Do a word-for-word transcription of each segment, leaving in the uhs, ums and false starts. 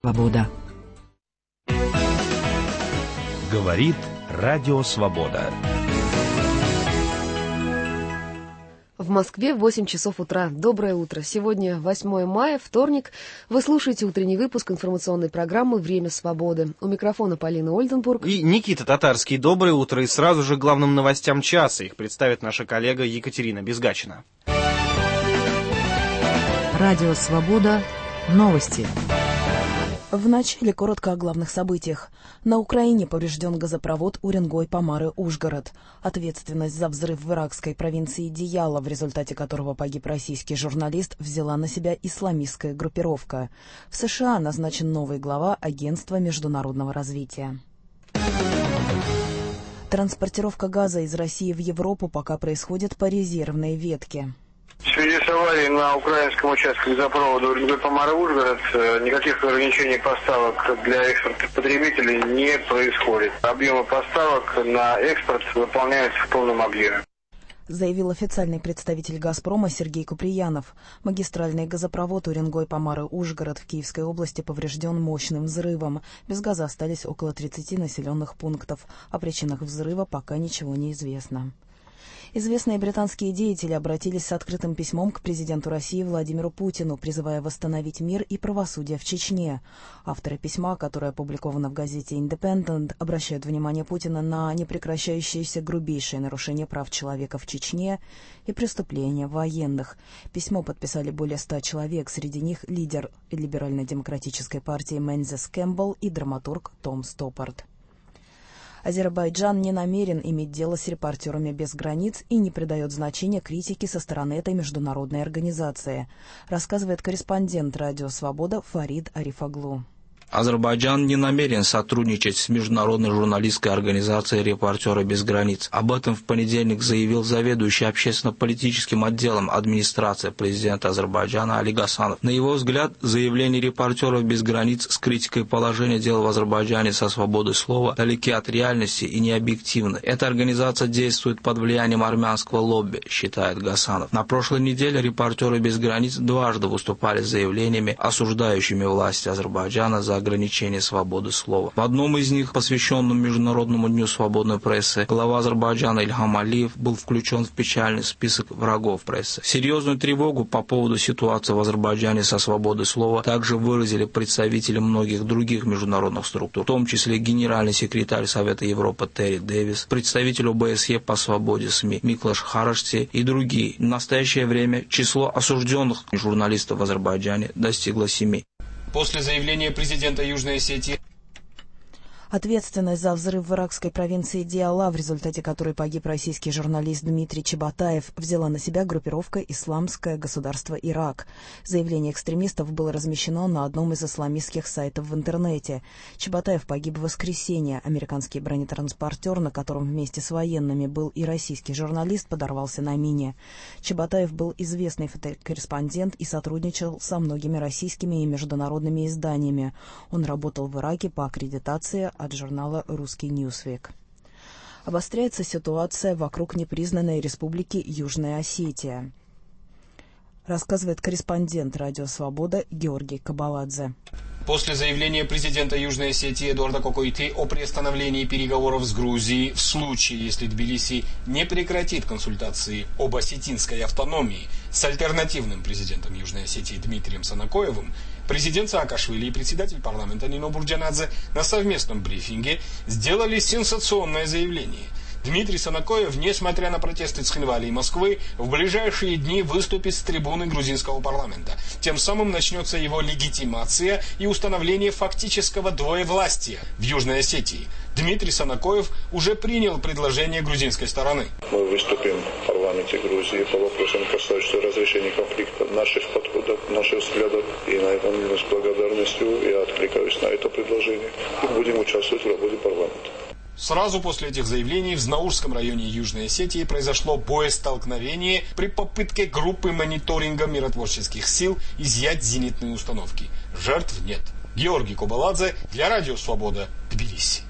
Свобода». Говорит Радио Свобода. В Москве восемь часов утра. Доброе утро. Сегодня восьмое мая, вторник. Вы слушаете утренний выпуск информационной программы «Время свободы». У микрофона Полина Ольденбург. И Никита Татарский. Доброе утро. И сразу же к главным новостям часа. Их представит наша коллега Екатерина Безгачина. Радио Свобода. Новости. В начале коротко о главных событиях. На Украине поврежден газопровод Уренгой-Помары-Ужгород. Ответственность за взрыв в иракской провинции Дияла, в результате которого погиб российский журналист, взяла на себя исламистская группировка. В США назначен новый глава Агентства международного развития. Транспортировка газа из России в Европу пока происходит по резервной ветке. В связи с аварией на украинском участке газопровода Уренгой-Помары-Ужгород никаких ограничений поставок для экспортных потребителей не происходит. Объемы поставок на экспорт выполняются в полном объеме, заявил официальный представитель «Газпрома» Сергей Куприянов. Магистральный газопровод Уренгой-Помары-Ужгород в Киевской области поврежден мощным взрывом. Без газа остались около тридцати населенных пунктов. О причинах взрыва пока ничего не известно. Известные британские деятели обратились с открытым письмом к президенту России Владимиру Путину, призывая восстановить мир и правосудие в Чечне. Авторы письма, которое опубликовано в газете «Индепендент», обращают внимание Путина на непрекращающиеся грубейшие нарушения прав человека в Чечне и преступления военных. Письмо подписали более ста человек, среди них лидер либерально-демократической партии Мензес Кэмпбелл и драматург Том Стоппард. Азербайджан не намерен иметь дело с «Репортерами без границ» и не придает значения критике со стороны этой международной организации, рассказывает корреспондент «Радио Свобода» Фарид Арифаглу. Азербайджан не намерен сотрудничать с международной журналистской организацией «Репортеры без границ». Об этом в понедельник заявил заведующий общественно-политическим отделом администрации президента Азербайджана Али Гасанов. На его взгляд, заявления «Репортеров без границ» с критикой положения дел в Азербайджане со свободой слова далеки от реальности и необъективны. Эта организация действует под влиянием армянского лобби, считает Гасанов. На прошлой неделе «Репортеры без границ» дважды выступали с заявлениями, осуждающими власти Азербайджана за ограничение свободы слова. В одном из них, посвященном Международному дню свободной прессы, глава Азербайджана Ильхам Алиев был включен в печальный список врагов прессы. Серьезную тревогу по поводу ситуации в Азербайджане со свободой слова также выразили представители многих других международных структур, в том числе генеральный секретарь Совета Европы Терри Дэвис, представитель О Бэ Эс Е по свободе СМИ Миклаш Харашти и другие. В настоящее время число осужденных журналистов в Азербайджане достигло семи. После заявления президента Южной Осетии Ответственность за взрыв в иракской провинции Дияла, в результате которой погиб российский журналист Дмитрий Чеботаев, взяла на себя группировка «Исламское государство Ирак». Заявление экстремистов было размещено на одном из исламистских сайтов в интернете. Чеботаев погиб в воскресенье. Американский бронетранспортер, на котором вместе с военными был и российский журналист, подорвался на мине. Чеботаев был известный фотокорреспондент и сотрудничал со многими российскими и международными изданиями. Он работал в Ираке по аккредитации от журнала «Русский Ньюсвик». Обостряется ситуация вокруг непризнанной республики Южная Осетия, рассказывает корреспондент «Радио Свобода» Георгий Кабаладзе. После заявления президента Южной Осетии Эдуарда Кокойты о приостановлении переговоров с Грузией в случае, если Тбилиси не прекратит консультации об осетинской автономии с альтернативным президентом Южной Осетии Дмитрием Санакоевым, президент Саакашвили и председатель парламента Нино Бурджанадзе на совместном брифинге сделали сенсационное заявление. Дмитрий Санакоев, несмотря на протесты Цхинвали и Москвы, в ближайшие дни выступит с трибуны грузинского парламента. Тем самым начнется его легитимация и установление фактического двоевластия в Южной Осетии. Дмитрий Санакоев уже принял предложение грузинской стороны. Мы выступим в парламенте Грузии по вопросам, касающимся разрешения конфликта, наших подходов, наших взглядов. И на этом с благодарностью я откликаюсь на это предложение. И будем участвовать в работе парламента. Сразу после этих заявлений в Знаурском районе Южной Осетии произошло боестолкновение при попытке группы мониторинга миротворческих сил изъять зенитные установки. Жертв нет. Георгий Кабаладзе для Радио Свобода, Тбилиси.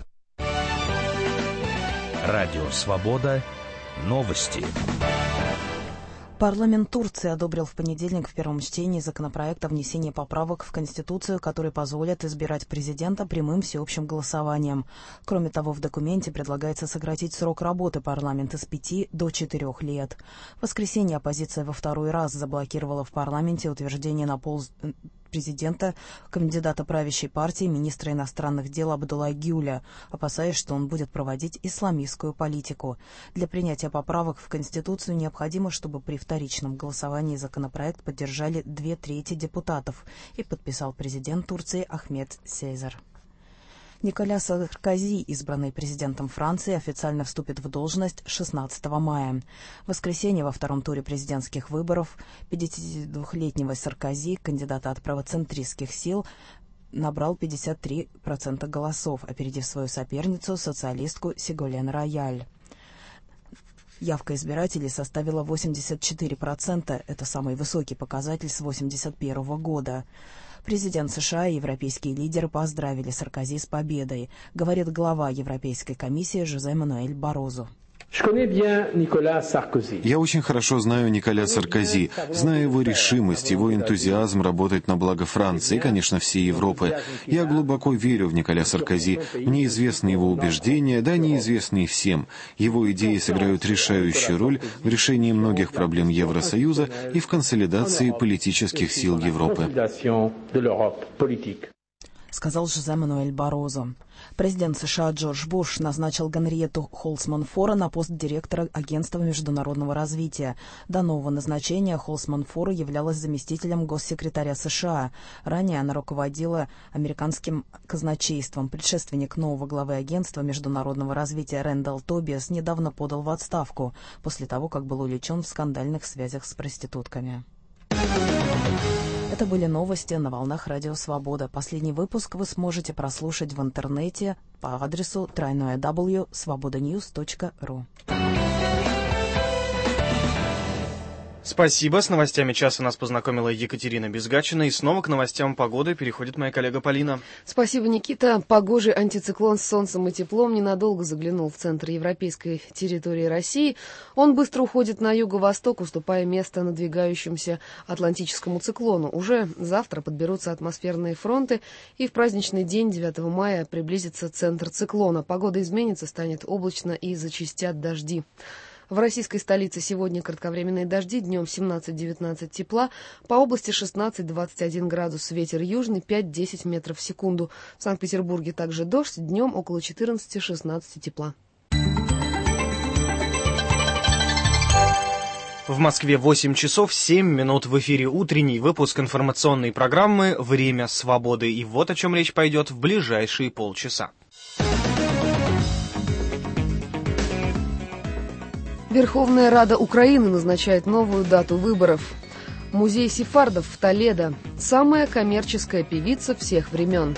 Радио Свобода. Новости. Парламент Турции одобрил в понедельник в первом чтении законопроект о внесении поправок в Конституцию, которые позволят избирать президента прямым всеобщим голосованием. Кроме того, в документе предлагается сократить срок работы парламента с пяти до четырех лет. В воскресенье оппозиция во второй раз заблокировала в парламенте утверждение на пост президента кандидата правящей партии министра иностранных дел Абдулла Гюля, опасаясь, что он будет проводить исламистскую политику. Для принятия поправок в Конституцию необходимо, чтобы при вторичном голосовании законопроект поддержали две трети депутатов, и подписал президент Турции Ахмед Сейзар. Николя Саркози, избранный президентом Франции, официально вступит в должность шестнадцатого мая. В воскресенье во втором туре президентских выборов пятидесятидвухлетнего Саркози, кандидата от правоцентристских сил, набрал пятьдесят три процента голосов, опередив свою соперницу, социалистку Сиголен Рояль. Явка избирателей составила восемьдесят четыре процента. Это самый высокий показатель с восемьдесят первого года. Президент США и европейские лидеры поздравили Саркози с победой, говорит глава Европейской комиссии Жозе Мануэль Барозу. Я очень хорошо знаю Николя Саркози, знаю его решимость, его энтузиазм работать на благо Франции и, конечно, всей Европы. Я глубоко верю в Николя Саркози. Мне известны его убеждения, да, неизвестны и всем. Его идеи сыграют решающую роль в решении многих проблем Евросоюза и в консолидации политических сил Европы, сказал Жозе Мануэль Барозу. Президент США Джордж Буш назначил Генриетту Холцман-Фора на пост директора Агентства международного развития. До нового назначения Холцман-Фора являлась заместителем госсекретаря США. Ранее она руководила американским казначейством. Предшественник нового главы Агентства международного развития Рэндалл Тобиас недавно подал в отставку после того, как был увлечен в скандальных связях с проститутками. Это были новости на волнах Радио Свобода. Последний выпуск вы сможете прослушать в интернете по адресу дабл ю дабл ю дабл ю точка свобода ньюс точка ру. Спасибо. С новостями часа нас познакомила Екатерина Безгачина. И снова к новостям погоды переходит моя коллега Полина. Спасибо, Никита. Погожий антициклон с солнцем и теплом ненадолго заглянул в центр европейской территории России. Он быстро уходит на юго-восток, уступая место надвигающемуся атлантическому циклону. Уже завтра подберутся атмосферные фронты, и в праздничный день девятого мая приблизится центр циклона. Погода изменится, станет облачно и зачастят дожди. В российской столице сегодня кратковременные дожди, днем семнадцать-девятнадцать тепла, по области шестнадцать-двадцать один градус, ветер южный пять-десять метров в секунду. В Санкт-Петербурге также дождь, днем около четырнадцать-шестнадцать тепла. В Москве восемь часов семь минут, в эфире утренний выпуск информационной программы «Время свободы». И вот о чем речь пойдет в ближайшие полчаса. Верховная Рада Украины назначает новую дату выборов. Музей сефардов в Толедо. Самая коммерческая певица всех времен.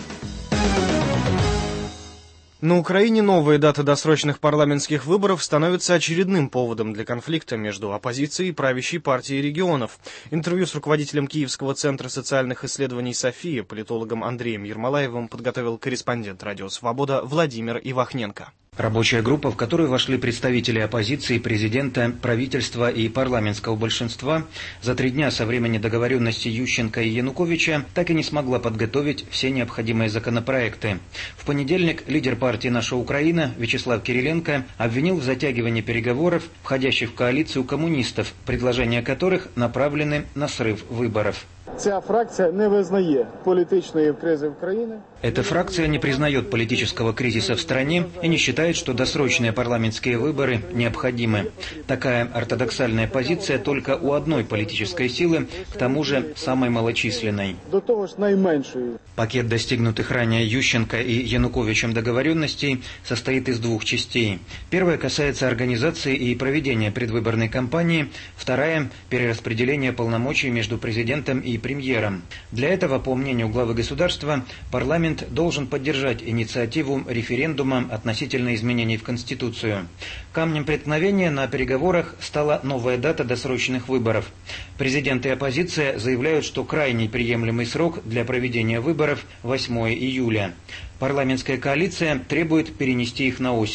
На Украине новая дата досрочных парламентских выборов становится очередным поводом для конфликта между оппозицией и правящей партией регионов. Интервью с руководителем Киевского центра социальных исследований «София», политологом Андреем Ермолаевым, подготовил корреспондент «Радио Свобода» Владимир Ивахненко. Рабочая группа, в которую вошли представители оппозиции, президента, правительства и парламентского большинства, за три дня со времени договоренности Ющенко и Януковича так и не смогла подготовить все необходимые законопроекты. В понедельник лидер партии «Наша Украина» Вячеслав Кириленко обвинил в затягивании переговоров входящих в коалицию коммунистов, предложения которых направлены на срыв выборов. Ця фракция не визнає політичної кризи в країні. Эта фракция не признает политического кризиса в стране и не считает, что досрочные парламентские выборы необходимы. Такая ортодоксальная позиция только у одной политической силы, к тому же самой малочисленной. До того ж найменшої. Пакет достигнутых ранее Ющенко и Януковичем договоренностей состоит из двух частей. Первая касается организации и проведения предвыборной кампании, вторая – перераспределения полномочий между президентом и премьером. Для этого, по мнению главы государства, парламент должен поддержать инициативу референдума относительно изменений в Конституцию. Камнем преткновения на переговорах стала новая дата досрочных выборов. Президент и оппозиция заявляют, что крайний приемлемый срок для проведения выборов – восьмое июля. Парламентская коалиция требует перенести их на осень.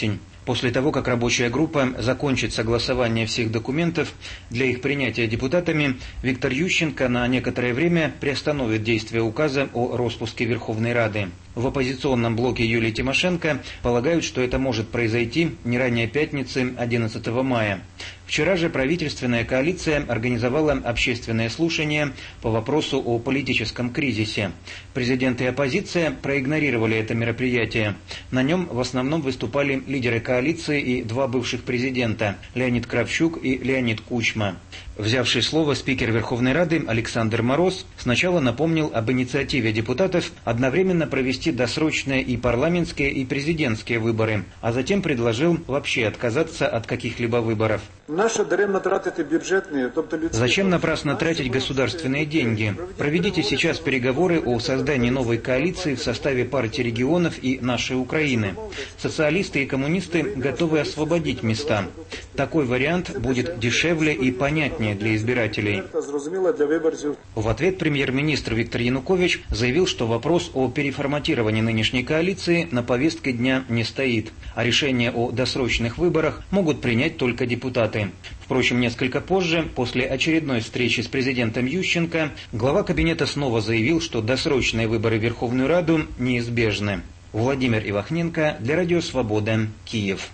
После того, как рабочая группа закончит согласование всех документов для их принятия депутатами, Виктор Ющенко на некоторое время приостановит действие указа о распуске Верховной Рады. В оппозиционном блоке Юлии Тимошенко полагают, что это может произойти не ранее пятницы одиннадцатого мая. Вчера же правительственная коалиция организовала общественное слушание по вопросу о политическом кризисе. Президент и оппозиция проигнорировали это мероприятие. На нем в основном выступали лидеры коалиции и два бывших президента – Леонид Кравчук и Леонид Кучма. Взявший слово спикер Верховной Рады Александр Мороз сначала напомнил об инициативе депутатов одновременно провести досрочные и парламентские, и президентские выборы, а затем предложил вообще отказаться от каких-либо выборов. Зачем напрасно тратить государственные деньги? Проведите сейчас переговоры о создании новой коалиции в составе партии регионов и нашей Украины. Социалисты и коммунисты готовы освободить места. Такой вариант будет дешевле и понятнее для избирателей. В ответ премьер-министр Виктор Янукович заявил, что вопрос о переформатировании нынешней коалиции на повестке дня не стоит, а решение о досрочных выборах могут принять только депутаты. Впрочем, несколько позже, после очередной встречи с президентом Ющенко, глава кабинета снова заявил, что досрочные выборы в Верховную Раду неизбежны. Владимир Ивахненко для Радио Свобода, Киев.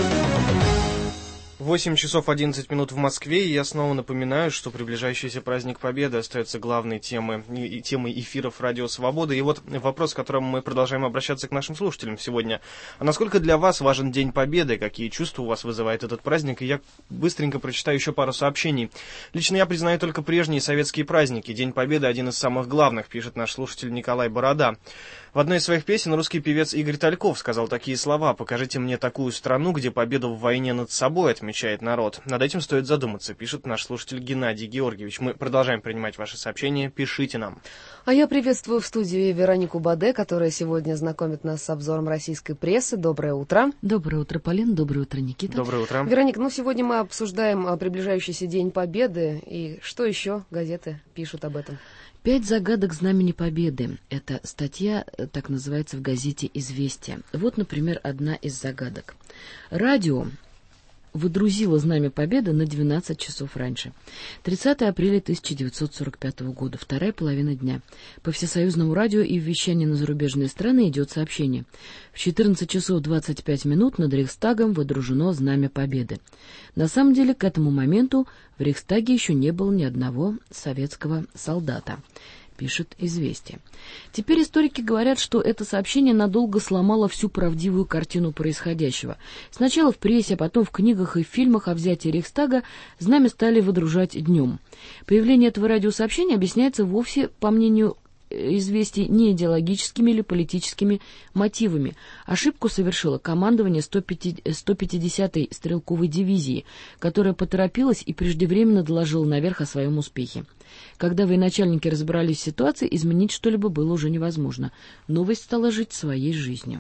восемь часов одиннадцать минут в Москве, и я снова напоминаю, что приближающийся праздник Победы остается главной темой, и темой эфиров Радио Свобода. И вот вопрос, к которому мы продолжаем обращаться к нашим слушателям сегодня. А насколько для вас важен День Победы? Какие чувства у вас вызывает этот праздник? И я быстренько прочитаю еще пару сообщений. Лично я признаю только прежние советские праздники. День Победы один из самых главных, пишет наш слушатель Николай Борода. В одной из своих песен русский певец Игорь Тальков сказал такие слова: «Покажите мне такую страну, где победу в войне над собой отмечает народ». Над этим стоит задуматься, пишет наш слушатель Геннадий Георгиевич. Мы продолжаем принимать ваши сообщения, пишите нам. А я приветствую в студии Веронику Баде, которая сегодня знакомит нас с обзором российской прессы. Доброе утро. Доброе утро, Полин. Доброе утро, Никита. Доброе утро. Вероника, ну сегодня мы обсуждаем приближающийся День Победы. И что еще газеты пишут об этом? «Пять загадок Знамени Победы». Это статья, так называется, в газете «Известия». Вот, например, одна из загадок. Радио выдрузило Знамя Победы на двенадцать часов раньше. тридцатого апреля тысяча девятьсот сорок пятого года, вторая половина дня. По всесоюзному радио и в вещании на зарубежные страны идет сообщение. В четырнадцать часов двадцать пять минут над Рейхстагом выдружено Знамя Победы. На самом деле, к этому моменту в Рейхстаге еще не было ни одного советского солдата, пишет «Известия». Теперь историки говорят, что это сообщение надолго сломало всю правдивую картину происходящего. Сначала в прессе, а потом в книгах и в фильмах о взятии Рейхстага знамя стали выдружать днем. Появление этого радиосообщения объясняется вовсе, по мнению «Известий», не идеологическими или политическими мотивами. Ошибку совершило командование сто пятидесятой стрелковой дивизии, которая поторопилась и преждевременно доложила наверх о своем успехе. Когда военачальники разобрались в ситуации, изменить что-либо было уже невозможно. Новость стала жить своей жизнью.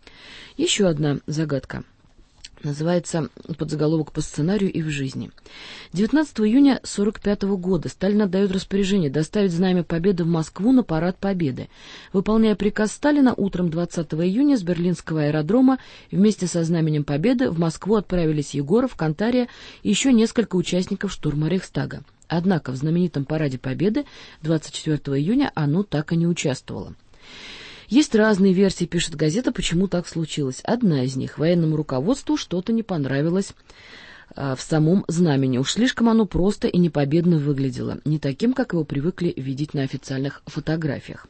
Еще одна загадка. Называется подзаголовок «По сценарию и в жизни». девятнадцатого июня сорок пятого года Сталин отдает распоряжение доставить Знамя Победы в Москву на парад Победы. Выполняя приказ Сталина, утром двадцатого июня с Берлинского аэродрома вместе со Знаменем Победы в Москву отправились Егоров, Кантария и еще несколько участников штурма Рейхстага. Однако в знаменитом параде Победы двадцать четвёртого июня оно так и не участвовало. Есть разные версии, пишет газета, почему так случилось. Одна из них — военному руководству что-то не понравилось а, в самом знамени. Уж слишком оно просто и непобедно выглядело, не таким, как его привыкли видеть на официальных фотографиях.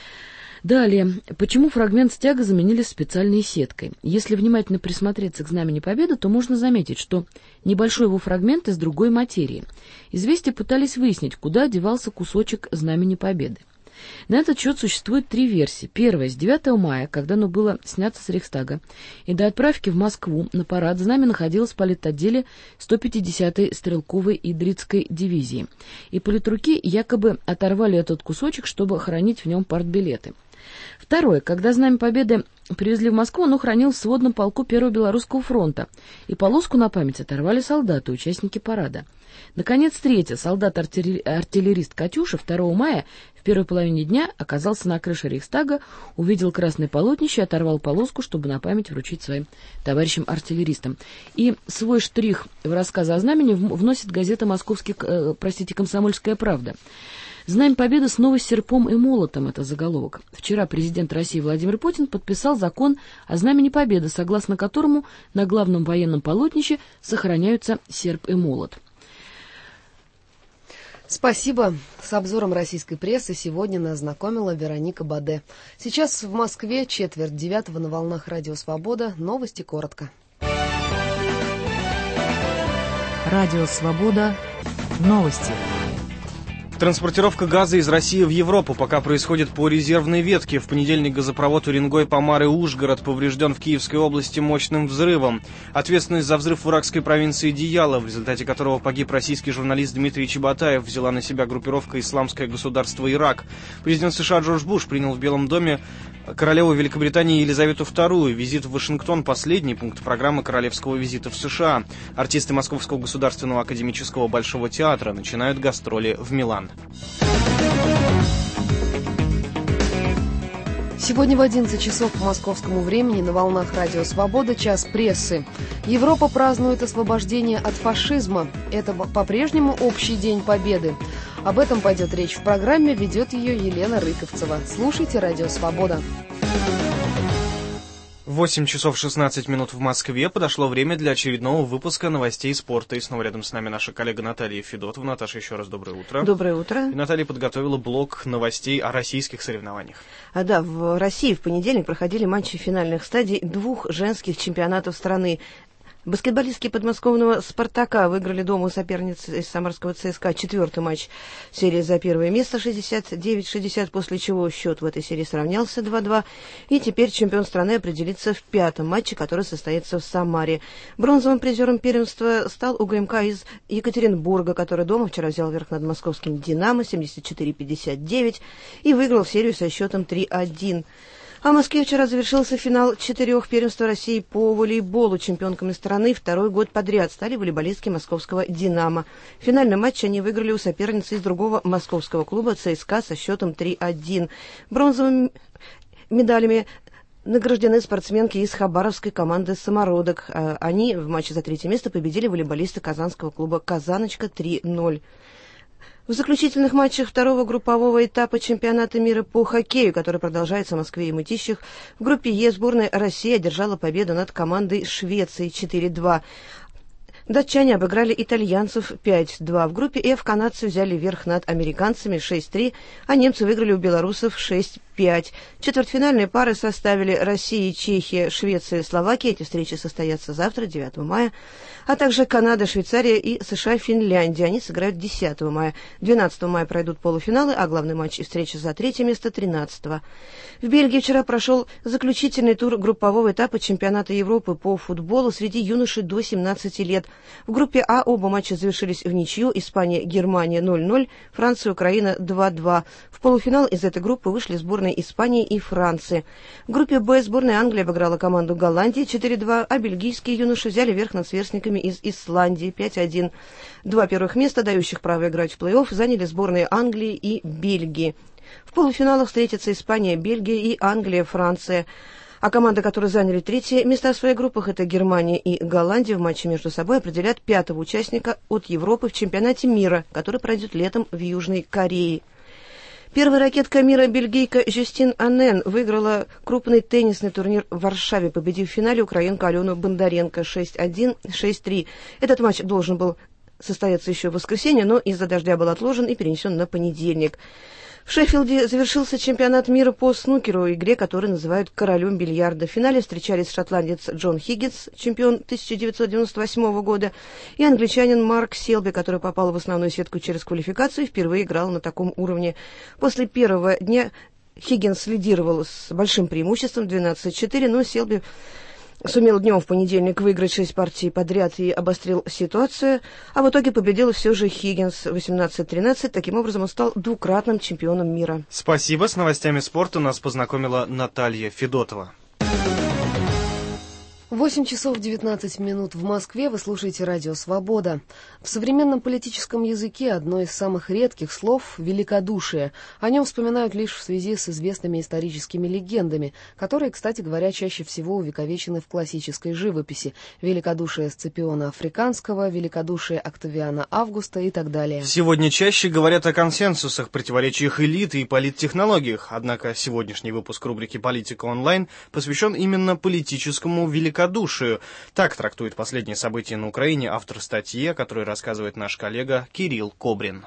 Далее. Почему фрагмент стяга заменили специальной сеткой? Если внимательно присмотреться к Знамени Победы, то можно заметить, что небольшой его фрагмент из другой материи. Известия пытались выяснить, куда девался кусочек Знамени Победы. На этот счет существует три версии. Первая — с девятого мая, когда оно было снято с Рейхстага, и до отправки в Москву на парад знамя находилось в политотделе сто пятидесятой стрелковой Идрицкой дивизии, и политруки якобы оторвали этот кусочек, чтобы хранить в нем партбилеты. Второе. Когда Знамя Победы привезли в Москву, оно хранилось в сводном полку Первого Белорусского фронта, и полоску на память оторвали солдаты, участники парада. Наконец, третья, солдат-артиллерист Катюша, второго мая в первой половине дня оказался на крыше Рейхстага, увидел красное полотнище и оторвал полоску, чтобы на память вручить своим товарищам-артиллеристам. И свой штрих в рассказ о знамени вносит газета «Московский, э, простите, «Комсомольская правда». «Знамя Победы снова с серпом и молотом» — это заголовок. Вчера президент России Владимир Путин подписал закон о Знамени Победы, согласно которому на главном военном полотнище сохраняются серп и молот. Спасибо. С обзором российской прессы сегодня нас знакомила Вероника Баде. Сейчас в Москве четверть девятого на волнах Радио Свобода. Новости коротко. Радио Свобода. Новости. Транспортировка газа из России в Европу пока происходит по резервной ветке. В понедельник газопровод Уренгой-Помары-Ужгород поврежден в Киевской области мощным взрывом. Ответственность за взрыв в иракской провинции Дияла, в результате которого погиб российский журналист Дмитрий Чеботаев, взяла на себя группировка «Исламское государство Ирак». Президент США Джордж Буш принял в Белом доме королеву Великобритании Елизавету вторую. Визит в Вашингтон – последний пункт программы королевского визита в США. Артисты Московского государственного академического Большого театра начинают гастроли в Милан. Сегодня в одиннадцать часов по московскому времени на волнах Радио Свобода час прессы. Европа празднует освобождение от фашизма. Это по-прежнему общий день Победы. Об этом пойдет речь в программе, ведет ее Елена Рыковцева. Слушайте Радио Свобода. восемь часов шестнадцать минут в Москве. Подошло время для очередного выпуска новостей спорта. И снова рядом с нами наша коллега Наталья Федотова. Наташа, еще раз доброе утро. Доброе утро. И Наталья подготовила блок новостей о российских соревнованиях. А да, в России в понедельник проходили матчи финальных стадий двух женских чемпионатов страны. Баскетболистки подмосковного «Спартака» выиграли дома у соперницы из самарского ЦСКА четвертый матч серии за первое место шестьдесят девять шестьдесят, после чего счет в этой серии сравнялся два-два. И теперь чемпион страны определится в пятом матче, который состоится в Самаре. Бронзовым призером первенства стал УГМК из Екатеринбурга, который дома вчера взял верх над московским «Динамо» семьдесят четыре пятьдесят девять и выиграл серию со счетом три-один. А в Москве вчера завершился финал четырех первенства России по волейболу. Чемпионками страны второй год подряд стали волейболистки московского «Динамо». В финальном матче они выиграли у соперницы из другого московского клуба ЦСКА со счетом три-один. Бронзовыми медалями награждены спортсменки из хабаровской команды «Самородок». Они в матче за третье место победили волейболисты казанского клуба «Казаночка» три-ноль. В заключительных матчах второго группового этапа чемпионата мира по хоккею, который продолжается в Москве и Мытищах, в группе Е сборная России одержала победу над командой Швеции четыре-два. Датчане обыграли итальянцев пять-два. В группе F канадцы взяли верх над американцами шесть-три, а немцы выиграли у белорусов шесть-пять. Четвертьфинальные пары составили Россия, Чехия, Швеция, Словакия. Эти встречи состоятся завтра, девятого мая. А также Канада, Швейцария и США, Финляндия. Они сыграют десятого мая. двенадцатого мая пройдут полуфиналы, а главный матч и встреча за третье место тринадцатого. В Бельгии вчера прошел заключительный тур группового этапа чемпионата Европы по футболу среди юношей до семнадцати лет. В группе А оба матча завершились в ничью. Испания, Германия ноль-ноль, Франция, Украина два-два. В полуфинал из этой группы вышли сборные Испании и Франции. В группе Б сборная Англии обыграла команду Голландии четыре-два, а бельгийские юноши взяли верх над сверстниками из Исландии пять-один. Два первых места, дающих право играть в плей-офф, заняли сборные Англии и Бельгии. В полуфиналах встретятся Испания, Бельгия и Англия, Франция. А команды, которые заняли третье места в своих группах, это Германия и Голландия, в матче между собой определят пятого участника от Европы в чемпионате мира, который пройдет летом в Южной Корее. Первая ракетка мира, бельгийка Жюстин Аннен, выиграла крупный теннисный турнир в Варшаве, победив в финале украинку Алену Бондаренко шесть-один, шесть-три. Этот матч должен был состояться еще в воскресенье, но из-за дождя был отложен и перенесен на понедельник. В Шеффилде завершился чемпионат мира по снукеру, игре, которую называют королем бильярда. В финале встречались шотландец Джон Хиггинс, чемпион тысяча девятьсот девяносто восьмого года, и англичанин Марк Селби, который попал в основную сетку через квалификацию и впервые играл на таком уровне. После первого дня Хиггинс лидировал с большим преимуществом двенадцать-четыре, но Селби сумел днем в понедельник выиграть шесть партий подряд и обострил ситуацию, а в итоге победил все же Хиггинс восемнадцать-тринадцать. Таким образом, он стал двукратным чемпионом мира. Спасибо. С новостями спорта нас познакомила Наталья Федотова. восемь часов девятнадцать минут в Москве. Вы слушаете радио «Свобода». В современном политическом языке одно из самых редких слов – великодушие. О нем вспоминают лишь в связи с известными историческими легендами, которые, кстати говоря, чаще всего увековечены в классической живописи. Великодушие Сципиона Африканского, великодушие Октавиана Августа и так далее. Сегодня чаще говорят о консенсусах, противоречиях элиты и политтехнологиях. Однако сегодняшний выпуск рубрики «Политика онлайн» посвящен именно политическому великодушию. Душию. Так трактует последние события на Украине автор статьи, о которой рассказывает наш коллега Кирилл Кобрин.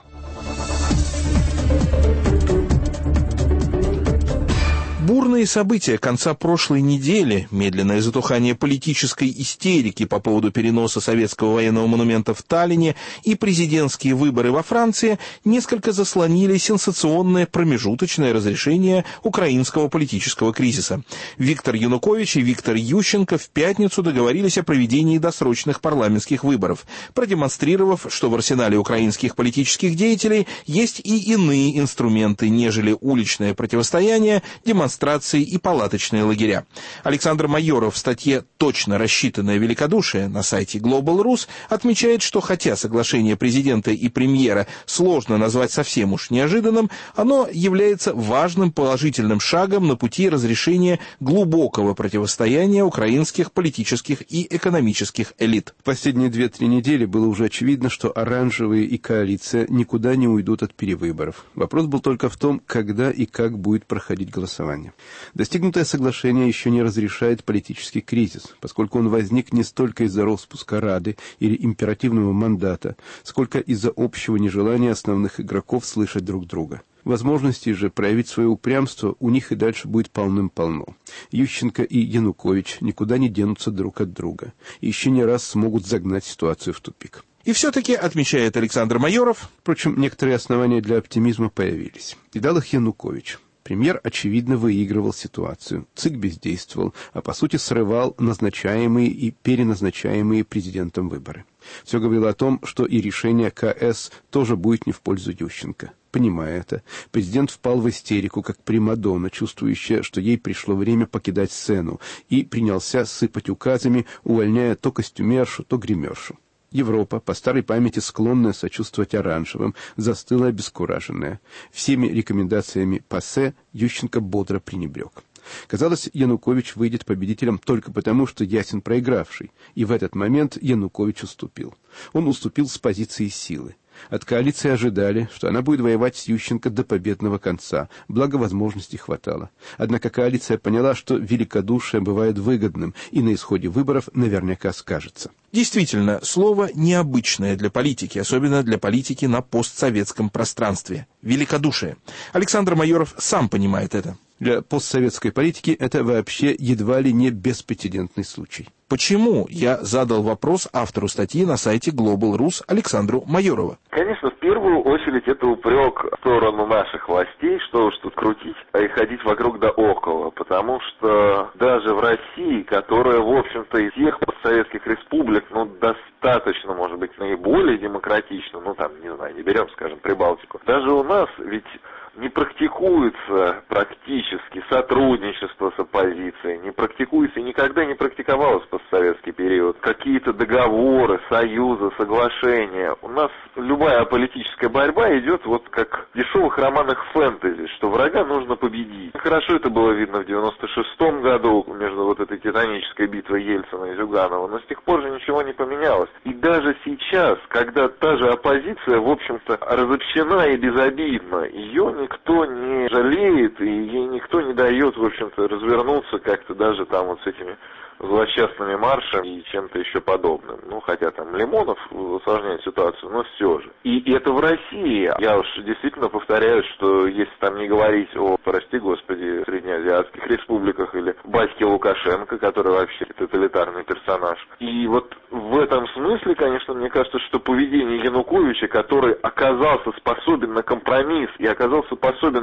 Бурные события конца прошлой недели, медленное затухание политической истерики по поводу переноса советского военного монумента в Таллине и президентские выборы во Франции несколько заслонили сенсационное промежуточное разрешение украинского политического кризиса. Виктор Янукович и Виктор Ющенко в пятницу договорились о проведении досрочных парламентских выборов, продемонстрировав, что в арсенале украинских политических деятелей есть и иные инструменты, нежели уличное противостояние, демонстрации и палаточные лагеря. Александр Майоров в статье «Точно рассчитанное великодушие» на сайте Global Rus отмечает, что хотя соглашение президента и премьера сложно назвать совсем уж неожиданным, оно является важным положительным шагом на пути разрешения глубокого противостояния украинских политических и экономических элит. В последние две-три недели было уже очевидно, что оранжевые и коалиция никуда не уйдут от перевыборов. Вопрос был только в том, когда и как будет проходить голосование. Достигнутое соглашение еще не разрешает политический кризис, поскольку он возник не столько из-за распуска Рады или императивного мандата, сколько из-за общего нежелания основных игроков слышать друг друга. Возможностей же проявить свое упрямство у них и дальше будет полным-полно. Ющенко и Янукович никуда не денутся друг от друга и еще не раз смогут загнать ситуацию в тупик. И все-таки, отмечает Александр Майоров, впрочем, некоторые основания для оптимизма появились. И дал их Янукович. Премьер, очевидно, выигрывал ситуацию. ЦИК бездействовал, а по сути срывал назначаемые и переназначаемые президентом выборы. Все говорило о том, что и решение КС тоже будет не в пользу Ющенко. Понимая это, президент впал в истерику, как примадонна, чувствующая, что ей пришло время покидать сцену, и принялся сыпать указами, увольняя то костюмершу, то гримершу. Европа, по старой памяти склонная сочувствовать оранжевым, застыла обескураженная. Всеми рекомендациями ПАСЕ Ющенко бодро пренебрег. Казалось, Янукович выйдет победителем только потому, что ясен проигравший, и в этот момент Янукович уступил. Он уступил с позиции силы. От коалиции ожидали, что она будет воевать с Ющенко до победного конца, благо возможностей хватало. Однако коалиция поняла, что великодушие бывает выгодным, и на исходе выборов наверняка скажется. Действительно, слово необычное для политики, особенно для политики на постсоветском пространстве. Великодушие. Александр Майоров сам понимает это. Для постсоветской политики это вообще едва ли не беспрецедентный случай. Почему? Я задал вопрос автору статьи на сайте Global Rus Александру Майорову. Конечно, в первую очередь это упрек в сторону наших властей, что уж тут крутить и ходить вокруг да около, потому что даже в России, которая, в общем-то, из всех постсоветских республик, ну, достаточно, может быть, наиболее демократична, ну, там, не знаю, не берем, скажем, Прибалтику, даже у нас ведь не практикуется практически сотрудничество с оппозицией, не практикуется и никогда не практиковалось в постсоветский период. Какие-то договоры, союзы, соглашения. У нас любая политическая борьба идет вот как в дешевых романах фэнтези, что врага нужно победить. Хорошо это было видно в девяносто шестом году между вот этой титанической битвой Ельцина и Зюганова, но с тех пор же ничего не поменялось. И даже сейчас, когда та же оппозиция, в общем-то, разобщена и безобидна, ее никто не жалеет, и ей никто не дает, в общем-то, развернуться как-то даже там вот с этими злосчастными маршами и чем-то еще подобным. Ну, хотя там Лимонов усложняет ситуацию, но все же. И это в России. Я уж действительно повторяю, что если там не говорить о, прости господи, среднеазиатских республиках или батьке Лукашенко, который вообще тоталитарный персонаж. И вот в этом смысле, конечно, мне кажется, что поведение Януковича, который оказался способен на компромисс и оказался способен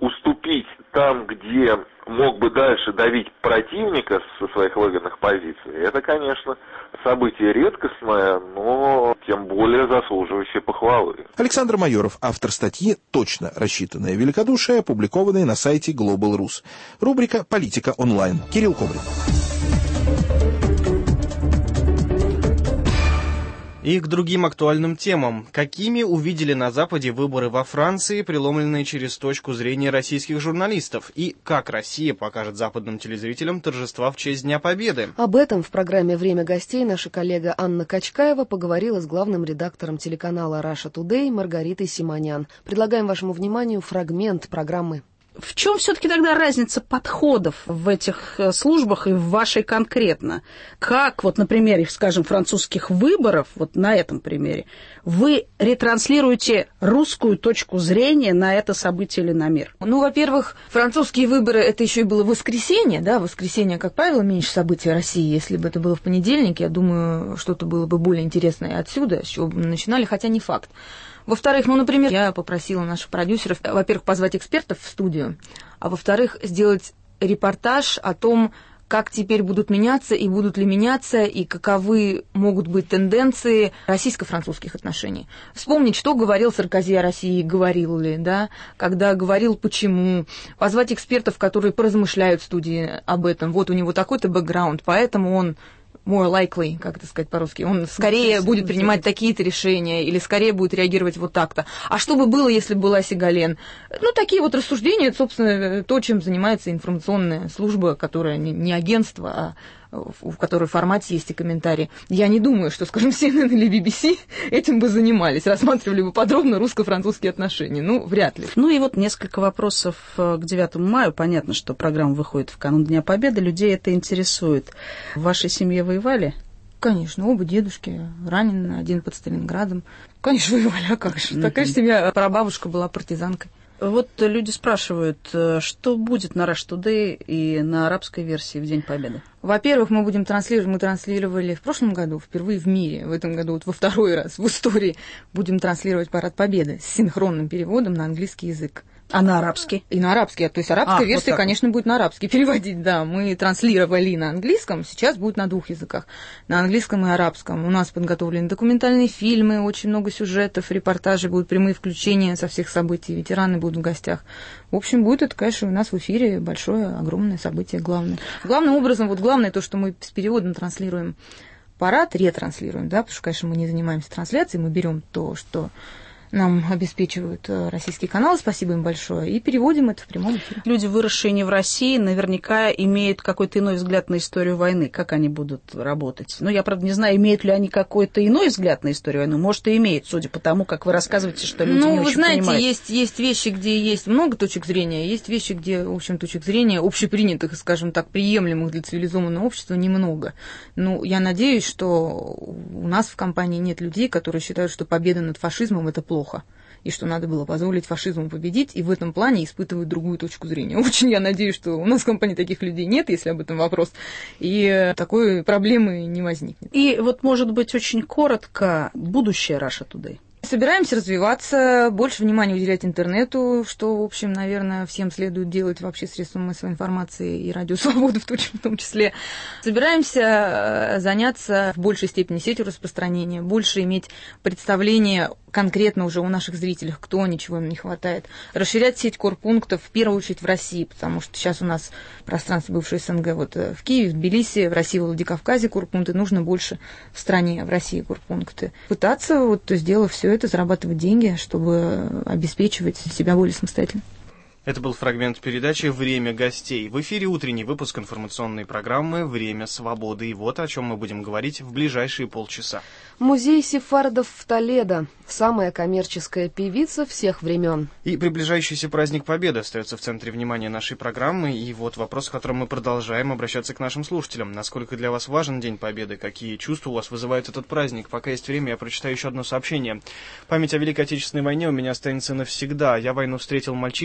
уступить там, где мог бы дальше давить противника со своих выгодных позиций, это, конечно, событие редкостное, но тем более заслуживающее похвалы. Александр Майоров, автор статьи «Точно рассчитанное великодушие», опубликованной на сайте Global Rus. Рубрика «Политика онлайн». Кирилл Кобрин. И к другим актуальным темам. Какими увидели на Западе выборы во Франции, преломленные через точку зрения российских журналистов? И как Россия покажет западным телезрителям торжества в честь Дня Победы? Об этом в программе «Время гостей» наша коллега Анна Качкаева поговорила с главным редактором телеканала Russia Today Маргаритой Симонян. Предлагаем вашему вниманию фрагмент программы. В чем все-таки тогда разница подходов в этих службах и в вашей конкретно? Как, вот, например, скажем, французских выборов, вот на этом примере, вы ретранслируете русскую точку зрения на это событие или на мир? Ну, во-первых, французские выборы, это еще и было воскресенье, да, воскресенье, как правило, меньше событий в России. Если бы это было в понедельник, я думаю, что-то было бы более интересное отсюда, с чего бы мы начинали, хотя не факт. Во-вторых, ну, например, я попросила наших продюсеров, во-первых, позвать экспертов в студию, а во-вторых, сделать репортаж о том, как теперь будут меняться и будут ли меняться, и каковы могут быть тенденции российско-французских отношений. Вспомнить, что говорил Саркози о России, говорил ли, да, когда говорил, почему. Позвать экспертов, которые поразмышляют в студии об этом. Вот у него такой-то бэкграунд, поэтому он more likely, как это сказать по-русски, он скорее будет принимать такие-то решения или скорее будет реагировать вот так-то. А что бы было, если бы была Сигален? Ну, такие вот рассуждения, это, собственно, то, чем занимается информационная служба, которая не агентство, а в которой формате есть и комментарии. Я не думаю, что, скажем, си эн эн или би би си этим бы занимались, рассматривали бы подробно русско-французские отношения. Ну, вряд ли. Ну и вот несколько вопросов к девятому мая. Понятно, что программа выходит в канун Дня Победы. Людей это интересует. В вашей семье воевали? Конечно, оба дедушки ранены, один под Сталинградом. Конечно, воевали, а как же? Такая же семья, прабабушка была партизанкой. Вот люди спрашивают, что будет на Russia Today и на арабской версии в День Победы? Во-первых, мы будем транслировать, мы транслировали в прошлом году, впервые в мире, в этом году вот во второй раз в истории будем транслировать Парад Победы с синхронным переводом на английский язык. А на арабский? И на арабский. То есть арабская а, версия, вот конечно, будет на арабский переводить, да. Мы транслировали на английском, сейчас будет на двух языках. На английском и арабском. У нас подготовлены документальные фильмы, очень много сюжетов, репортажи, будут прямые включения со всех событий, ветераны будут в гостях. В общем, будет это, конечно, у нас в эфире большое, огромное событие, главное. Главным образом, вот главное то, что мы с переводом транслируем парад, ретранслируем, да, потому что, конечно, мы не занимаемся трансляцией, мы берем то, что нам обеспечивают российские каналы, спасибо им большое, и переводим это в прямом эфире. Люди, выросшие не в России, наверняка имеют какой-то иной взгляд на историю войны. Как они будут работать? Ну, я, правда, не знаю, имеют ли они какой-то иной взгляд на историю войны. Может, и имеют, судя по тому, как вы рассказываете, что люди ну, не очень понимают. Ну, вы знаете, есть, есть вещи, где есть много точек зрения, есть вещи, где, в общем, точек зрения общепринятых, скажем так, приемлемых для цивилизованного общества немного. Ну, я надеюсь, что у нас в компании нет людей, которые считают, что победа над фашизмом – это плохо. И что надо было позволить фашизму победить, и в этом плане испытывают другую точку зрения. Очень я надеюсь, что у нас в компании таких людей нет, если об этом вопрос, и такой проблемы не возникнет. И вот, может быть, очень коротко, будущее Russia Today. Собираемся развиваться, больше внимания уделять интернету, что, в общем, наверное, всем следует делать вообще средством массовой информации и Радио Свобода в том числе. Собираемся заняться в большей степени сетью распространения, больше иметь представление конкретно уже у наших зрителей, кто, ничего им не хватает. Расширять сеть корпунктов, в первую очередь в России, потому что сейчас у нас пространство бывшей СНГ вот в Киеве, в Тбилиси, в России, в Владикавказе корпункты, нужно больше в стране, в России корпункты. Пытаться, вот, сделав все это, зарабатывать деньги, чтобы обеспечивать себя более самостоятельно. Это был фрагмент передачи «Время гостей». В эфире утренний выпуск информационной программы «Время свободы». И вот о чем мы будем говорить в ближайшие полчаса. Музей сефардов в Толедо. Самая коммерческая певица всех времен. И приближающийся праздник Победы остается в центре внимания нашей программы. И вот вопрос, с которым мы продолжаем обращаться к нашим слушателям. Насколько для вас важен День Победы? Какие чувства у вас вызывает этот праздник? Пока есть время, я прочитаю еще одно сообщение. Память о Великой Отечественной войне у меня останется навсегда. Я войну встретил мальчишкой девяти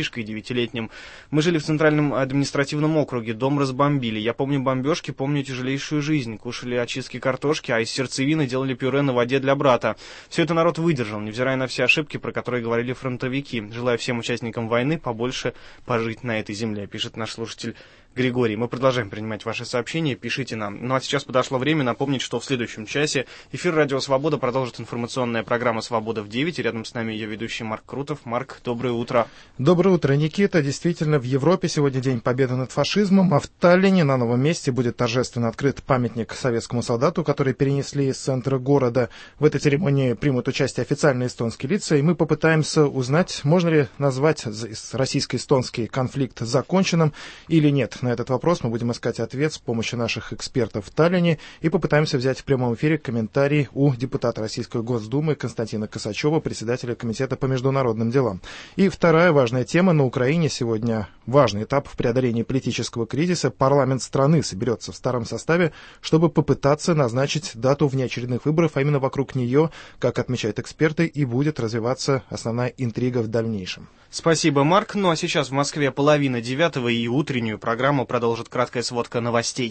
девятнадцатилетним. Мы жили в Центральном административном округе, дом разбомбили. Я помню бомбежки, помню тяжелейшую жизнь. Кушали очистки картошки, а из сердцевины делали пюре на воде для брата. Все это народ выдержал, невзирая на все ошибки, про которые говорили фронтовики. Желаю всем участникам войны побольше пожить на этой земле, пишет наш слушатель Григорий. Мы продолжаем принимать ваши сообщения, пишите нам. Ну а сейчас подошло время напомнить, что в следующем часе эфир «Радио Свобода» продолжит информационная программа «Свобода в девять». И рядом с нами ее ведущий Марк Крутов. Марк, доброе утро. Доброе утро, Никита. Действительно, в Европе сегодня День Победы над фашизмом, а в Таллине на новом месте будет торжественно открыт памятник советскому солдату, который перенесли из центра города. В этой церемонии примут участие официальные эстонские лица, и мы попытаемся узнать, можно ли назвать российско-эстонский конфликт законченным или нет. На этот вопрос мы будем искать ответ с помощью наших экспертов в Таллине и попытаемся взять в прямом эфире комментарий у депутата Российской Госдумы Константина Косачева, председателя Комитета по международным делам. И вторая важная тема. На Украине сегодня важный этап в преодолении политического кризиса. Парламент страны соберется в старом составе, чтобы попытаться назначить дату внеочередных выборов, а именно вокруг нее, как отмечают эксперты, и будет развиваться основная интрига в дальнейшем. Спасибо, Марк. Ну а сейчас в Москве половина девятого, и утреннюю программу продолжит краткая сводка новостей.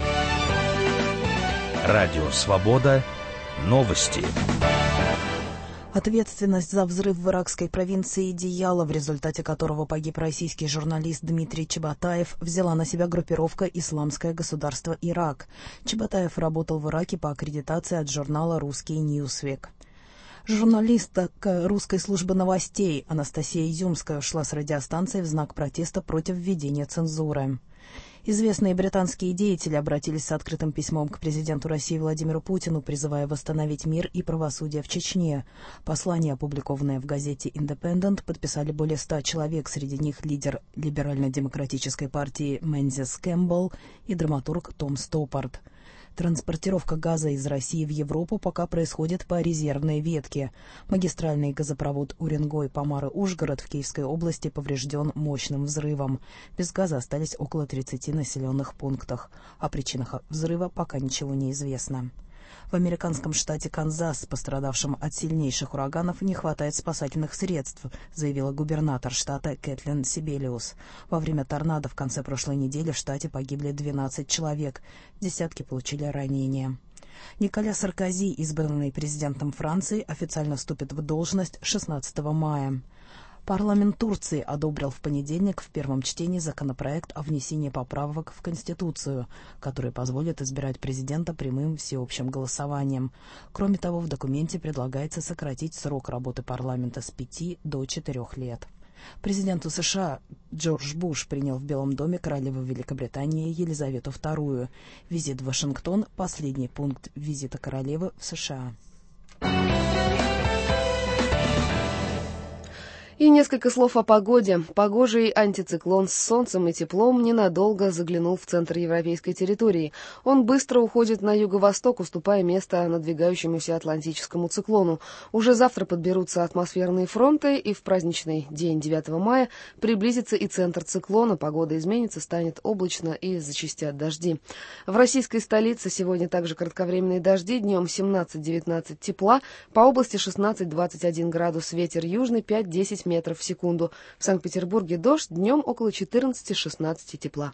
Радио «Свобода». Новости. Ответственность за взрыв в иракской провинции Дияла, в результате которого погиб российский журналист Дмитрий Чеботаев, взяла на себя группировка «Исламское государство Ирак». Чеботаев работал в Ираке по аккредитации от журнала «Русский Ньюсвик». Журналистка русской службы новостей Анастасия Изюмская ушла с радиостанции в знак протеста против введения цензуры. Известные британские деятели обратились с открытым письмом к президенту России Владимиру Путину, призывая восстановить мир и правосудие в Чечне. Послание, опубликованное в газете «Индепендент», подписали более ста человек, среди них лидер либерально-демократической партии Мензис Кэмпбелл и драматург Том Стоппард. Транспортировка газа из России в Европу пока происходит по резервной ветке. Магистральный газопровод Уренгой-Помары-Ужгород в Киевской области поврежден мощным взрывом. Без газа остались около тридцати населенных пунктах. О причинах взрыва пока ничего не известно. В американском штате Канзас, пострадавшем от сильнейших ураганов, не хватает спасательных средств, заявила губернатор штата Кэтлин Сибелиус. Во время торнадо в конце прошлой недели в штате погибли двенадцать человек, десятки получили ранения. Николя Саркози, избранный президентом Франции, официально вступит в должность шестнадцатого мая. Парламент Турции одобрил в понедельник в первом чтении законопроект о внесении поправок в Конституцию, который позволит избирать президента прямым всеобщим голосованием. Кроме того, в документе предлагается сократить срок работы парламента с пяти до четырех лет. Президенту США Джордж Буш принял в Белом доме королеву Великобритании Елизавету вторую. Визит в Вашингтон – последний пункт визита королевы в США. И несколько слов о погоде. Погожий антициклон с солнцем и теплом ненадолго заглянул в центр европейской территории. Он быстро уходит на юго-восток, уступая место надвигающемуся атлантическому циклону. Уже завтра подберутся атмосферные фронты, и в праздничный день девятого мая приблизится и центр циклона. Погода изменится, станет облачно и зачастят дожди. В российской столице сегодня также кратковременные дожди, днем семнадцать-девятнадцать тепла, по области шестнадцать-двадцать один градус, ветер южный пять-десять метров в секунду. В Санкт-Петербурге дождь, днем около четырнадцати-шестнадцати тепла.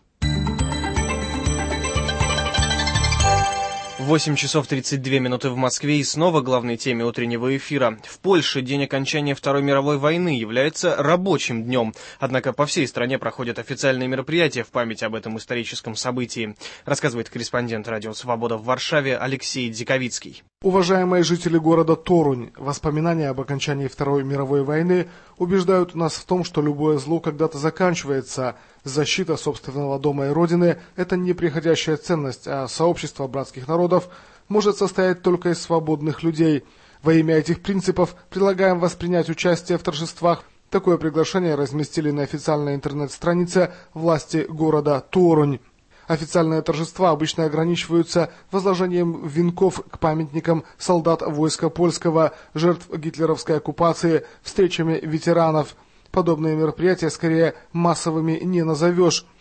восемь часов тридцать две минуты в Москве, и снова главной теме утреннего эфира. В Польше день окончания Второй мировой войны является рабочим днем. Однако по всей стране проходят официальные мероприятия в память об этом историческом событии. Рассказывает корреспондент «Радио Свобода» в Варшаве Алексей Дзиковицкий. Уважаемые жители города Торунь, воспоминания об окончании Второй мировой войны убеждают нас в том, что любое зло когда-то заканчивается. Защита собственного дома и родины – это не приходящая ценность, а сообщество братских народов может состоять только из свободных людей. Во имя этих принципов предлагаем воспринять участие в торжествах. Такое приглашение разместили на официальной интернет-странице власти города Торунь. Официальные торжества обычно ограничиваются возложением венков к памятникам солдат войска польского, жертв гитлеровской оккупации, встречами ветеранов. Подобные мероприятия скорее массовыми не назовешь.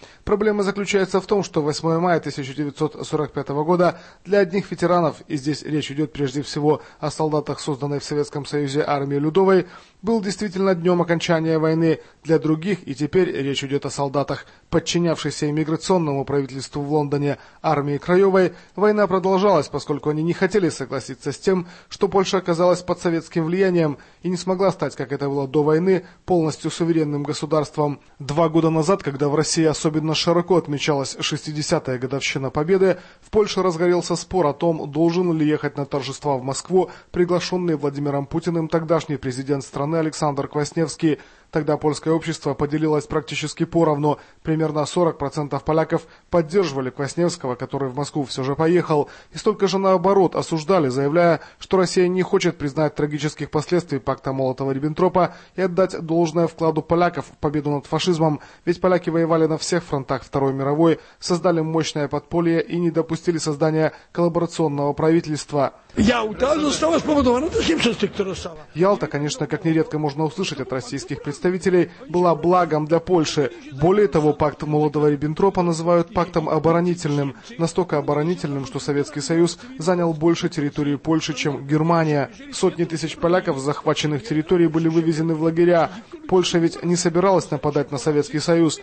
Проблема заключается в том, что восьмое мая тысяча девятьсот сорок пятого года для одних ветеранов, и здесь речь идет прежде всего о солдатах, созданной в Советском Союзе армии Людовой, был действительно днем окончания войны. Для других, и теперь речь идет о солдатах, подчинявшихся иммиграционному правительству в Лондоне армии Краевой, война продолжалась, поскольку они не хотели согласиться с тем, что Польша оказалась под советским влиянием и не смогла стать, как это было до войны, полностью суверенным государством. Два года назад, когда в России особенно широко отмечалась шестидесятая годовщина Победы, в Польше разгорелся спор о том, должен ли ехать на торжества в Москву приглашенный Владимиром Путиным тогдашний президент страны Александр Квасневский. Тогда польское общество поделилось практически поровну. Примерно сорок процентов поляков поддерживали Квасневского, который в Москву все же поехал, и столько же наоборот осуждали, заявляя, что Россия не хочет признать трагических последствий пакта Молотова-Риббентропа и отдать должное вкладу поляков в победу над фашизмом, ведь поляки воевали на всех фронтах Второй мировой, создали мощное подполье и не допустили создания коллаборационного правительства. Ялта, конечно, как нередко можно услышать от российских представителей, была благом для Польши. Более того, пакт Молотова-Риббентропа называют пактом оборонительным, настолько оборонительным, что Советский Союз занял больше территории Польши, чем Германия. Сотни тысяч поляков с захваченных территорий были вывезены в лагеря. Польша ведь не собиралась нападать на Советский Союз,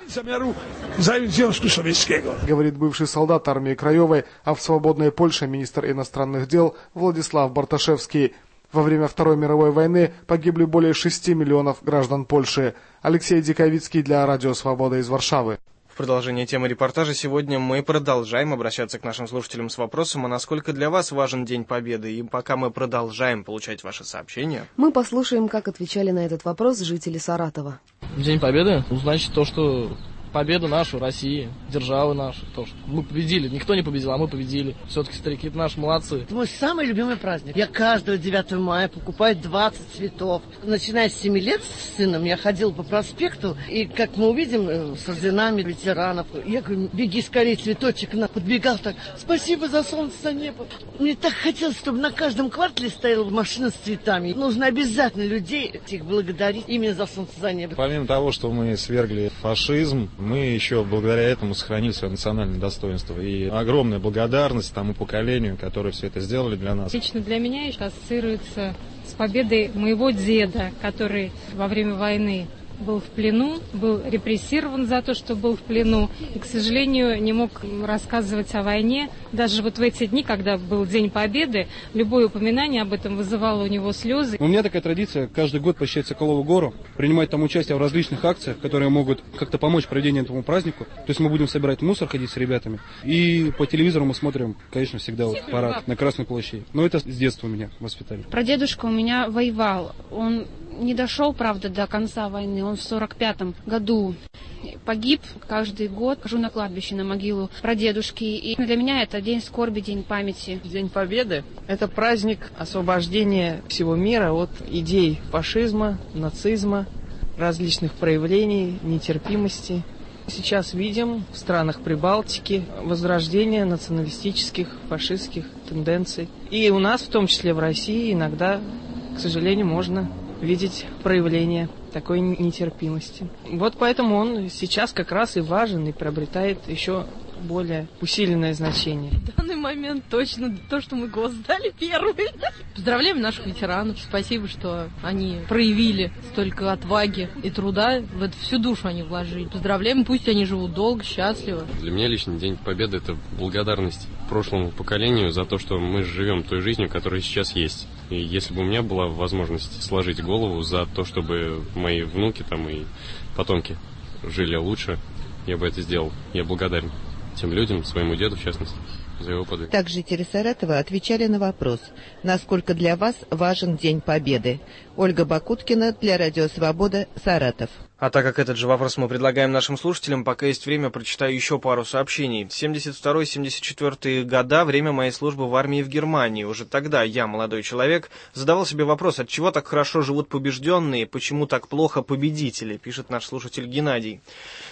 говорит бывший солдат армии Краевой, а в свободной Польше министр иностранных дел Владислав Барташевский. Во время Второй мировой войны погибли более шести миллионов граждан Польши. Алексей Диковицкий для Радио Свобода из Варшавы. В продолжение темы репортажа сегодня мы продолжаем обращаться к нашим слушателям с вопросом, а насколько для вас важен День Победы. И пока мы продолжаем получать ваши сообщения, мы послушаем, как отвечали на этот вопрос жители Саратова. День Победы, ну, значит то, что победа наша, России, державы наши, то, что мы победили. Никто не победил, а мы победили. Все-таки старики наши молодцы. Это мой самый любимый праздник. Я каждого девятого мая покупаю двадцать цветов. Начиная с семи лет с сыном я ходила по проспекту, и как мы увидим с орденами ветеранов, я говорю, беги скорее, цветочек. Она подбегал так, спасибо за солнце, за небо. Мне так хотелось, чтобы на каждом квартале стояла машина с цветами. Нужно обязательно людей их благодарить именно за солнце, за небо. Помимо того, что мы свергли фашизм, мы еще благодаря этому сохранили свое национальное достоинство. И огромная благодарность тому поколению, которое все это сделали для нас. Лично для меня это ассоциируется с победой моего деда, который во время войны был в плену, был репрессирован за то, что был в плену, и, к сожалению, не мог рассказывать о войне. Даже вот в эти дни, когда был День Победы, любое упоминание об этом вызывало у него слезы. У меня такая традиция каждый год посещать Соколову гору, принимать там участие в различных акциях, которые могут как-то помочь проведению этому празднику. То есть мы будем собирать мусор, ходить с ребятами. И по телевизору мы смотрим, конечно, всегда вот парад на Красной площади. Но это с детства у меня воспитали. Прадедушка у меня воевал. Он не дошел, правда, до конца войны. Он в сорок пятом году погиб. Каждый год хожу на кладбище, на могилу прадедушки. И для меня это день скорби, день памяти. День Победы – это праздник освобождения всего мира от идей фашизма, нацизма, различных проявлений, нетерпимости. Сейчас видим в странах Прибалтики возрождение националистических, фашистских тенденций. И у нас, в том числе в России, иногда, к сожалению, можно видеть проявление такой нетерпимости. Вот поэтому он сейчас как раз и важен и приобретает еще более усиленное значение. В данный момент точно то, что мы гос сдали первый. Поздравляем наших ветеранов. Спасибо, что они проявили столько отваги и труда. В это всю душу они вложили. Поздравляем, пусть они живут долго, счастливо. Для меня лично День Победы – это благодарность прошлому поколению за то, что мы живем той жизнью, которая сейчас есть. И если бы у меня была возможность сложить голову за то, чтобы мои внуки там и потомки жили лучше, я бы это сделал. Я благодарен тем людям, своему деду в частности, за его подвиг. Так жители Саратова отвечали на вопрос, насколько для вас важен День Победы. Ольга Бакуткина для Радио Свобода, Саратов. А так как этот же вопрос мы предлагаем нашим слушателям, пока есть время, прочитаю еще пару сообщений. семьдесят второй — семьдесят четвёртый года, время моей службы в армии в Германии. Уже тогда я, молодой человек, задавал себе вопрос, от чего так хорошо живут побежденные, почему так плохо победители, пишет наш слушатель Геннадий.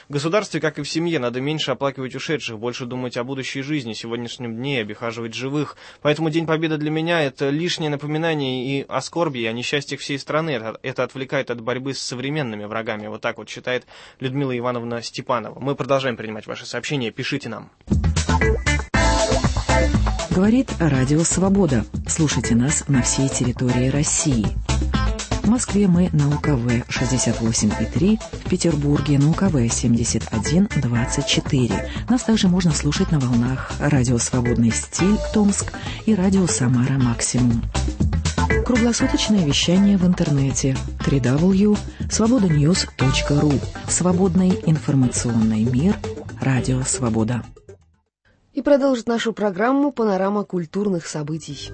В государстве, как и в семье, надо меньше оплакивать ушедших, больше думать о будущей жизни, сегодняшнем дне, обихаживать живых. Поэтому День Победы для меня — это лишнее напоминание и о скорби, и о несчастьях всей страны. Это, это отвлекает от борьбы с современными врагами. Вот так вот считает Людмила Ивановна Степанова. Мы продолжаем принимать ваши сообщения. Пишите нам. Говорит Радио Свобода. Слушайте нас на всей территории России. В Москве мы на У Ка Вэ шестьдесят восемь и три, в Петербурге на У Ка Вэ семьдесят один двадцать четыре. Нас также можно слушать на волнах Радио Свободный стиль Томск и Радио Самара Максимум. Круглосуточное вещание в интернете дабл ю дабл ю дабл ю точка свобода ньюс точка ру. Свободный информационный мир. Радио Свобода. И продолжит нашу программу «Панорама культурных событий».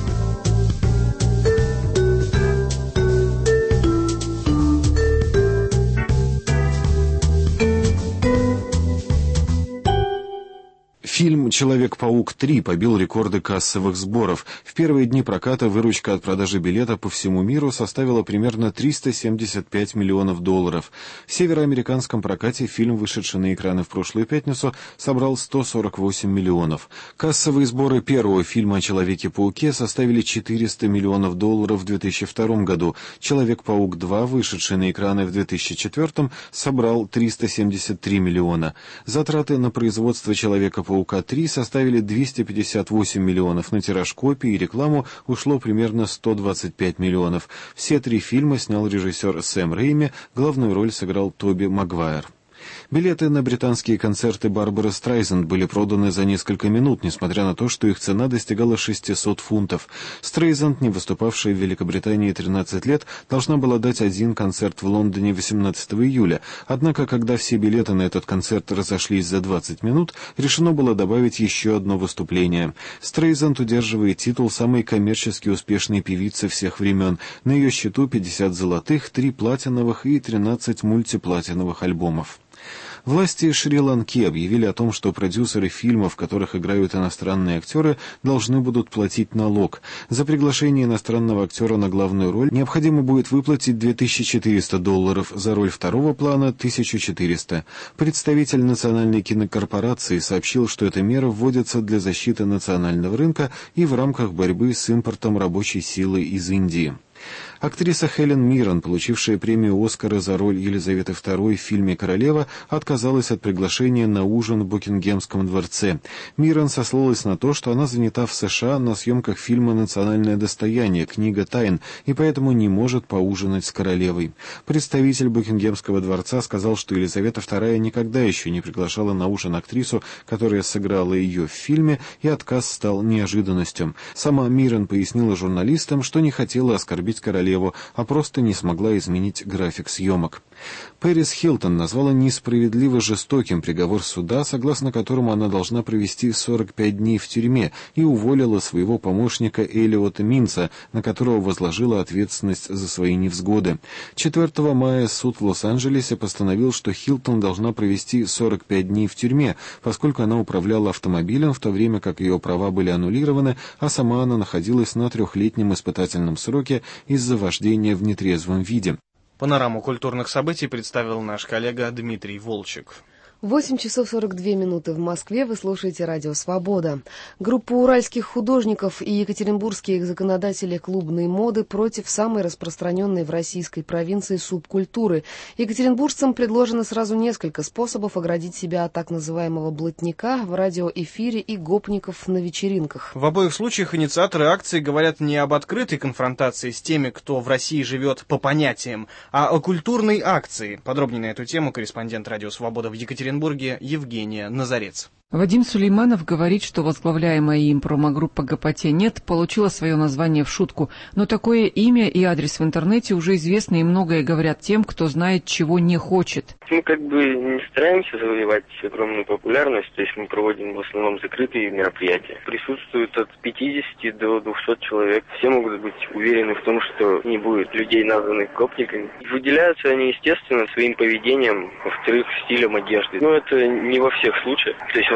Фильм «Человек-паук три» побил рекорды кассовых сборов. В первые дни проката выручка от продажи билета по всему миру составила примерно триста семьдесят пять миллионов долларов. В североамериканском прокате фильм, вышедший на экраны в прошлую пятницу, собрал сто сорок восемь миллионов. Кассовые сборы первого фильма о Человеке-пауке составили четыреста миллионов долларов в две тысячи втором году. «Человек-паук два», вышедший на экраны в две тысячи четвёртом, собрал триста семьдесят три миллиона. Затраты на производство «Человека-паука три» составили двести пятьдесят восемь миллионов, на тираж копий и рекламу ушло примерно сто двадцать пять миллионов. Все три фильма снял режиссер Сэм Рэйми, главную роль сыграл Тоби Магуайр. Билеты на британские концерты Барбары Стрейзанд были проданы за несколько минут, несмотря на то, что их цена достигала шестисот фунтов. Стрейзанд, не выступавшая в Великобритании тринадцать лет, должна была дать один концерт в Лондоне восемнадцатого июля. Однако, когда все билеты на этот концерт разошлись за двадцать минут, решено было добавить еще одно выступление. Стрейзанд удерживает титул самой коммерчески успешной певицы всех времен. На ее счету пятьдесят золотых, три платиновых и тринадцать мультиплатиновых альбомов. Власти Шри-Ланки объявили о том, что продюсеры фильмов, в которых играют иностранные актеры, должны будут платить налог. За приглашение иностранного актера на главную роль необходимо будет выплатить две тысячи четыреста долларов, за роль второго плана – тысячу четыреста. Представитель национальной кинокорпорации сообщил, что эта мера вводится для защиты национального рынка и в рамках борьбы с импортом рабочей силы из Индии. Актриса Хелен Миррен, получившая премию «Оскара» за роль Елизаветы второй в фильме «Королева», отказалась от приглашения на ужин в Букингемском дворце. Миррен сослалась на то, что она занята в США на съемках фильма «Национальное достояние. Книга тайн» и поэтому не может поужинать с королевой. Представитель Букингемского дворца сказал, что Елизавета вторая никогда еще не приглашала на ужин актрису, которая сыграла ее в фильме, и отказ стал неожиданностью. Сама Миррен пояснила журналистам, что не хотела оскорбить королеву, а просто не смогла изменить график съемок. Пэрис Хилтон назвала несправедливо жестоким приговор суда, согласно которому она должна провести сорок пять дней в тюрьме, и уволила своего помощника Элиота Минца, на которого возложила ответственность за свои невзгоды. четвёртого мая суд в Лос-Анджелесе постановил, что Хилтон должна провести сорок пять дней в тюрьме, поскольку она управляла автомобилем, в то время как ее права были аннулированы, а сама она находилась на трехлетнем испытательном сроке из-за вождения в нетрезвом виде. Панораму культурных событий представил наш коллега Дмитрий Волчек. восемь часов сорок две минуты в Москве. Вы слушаете радио «Свобода». Группа уральских художников и екатеринбургские законодатели клубной моды против самой распространенной в российской провинции субкультуры. Екатеринбуржцам предложено сразу несколько способов оградить себя от так называемого блатника в радиоэфире и гопников на вечеринках. В обоих случаях инициаторы акции говорят не об открытой конфронтации с теми, кто в России живет по понятиям, а о культурной акции. Подробнее на эту тему корреспондент радио «Свобода» в Екатеринбурге Евгения Назарец. Вадим Сулейманов говорит, что возглавляемая им промо-группа «Гопоте нет» получила свое название в шутку, но такое имя и адрес в интернете уже известны и многое говорят тем, кто знает, чего не хочет. Мы как бы не стараемся завоевать огромную популярность, то есть мы проводим в основном закрытые мероприятия. Присутствует от пятидесяти до двухсот человек. Все могут быть уверены в том, что не будет людей, названных гопниками. Выделяются они, естественно, своим поведением, во-вторых, стилем одежды. Но это не во всех случаях. То есть в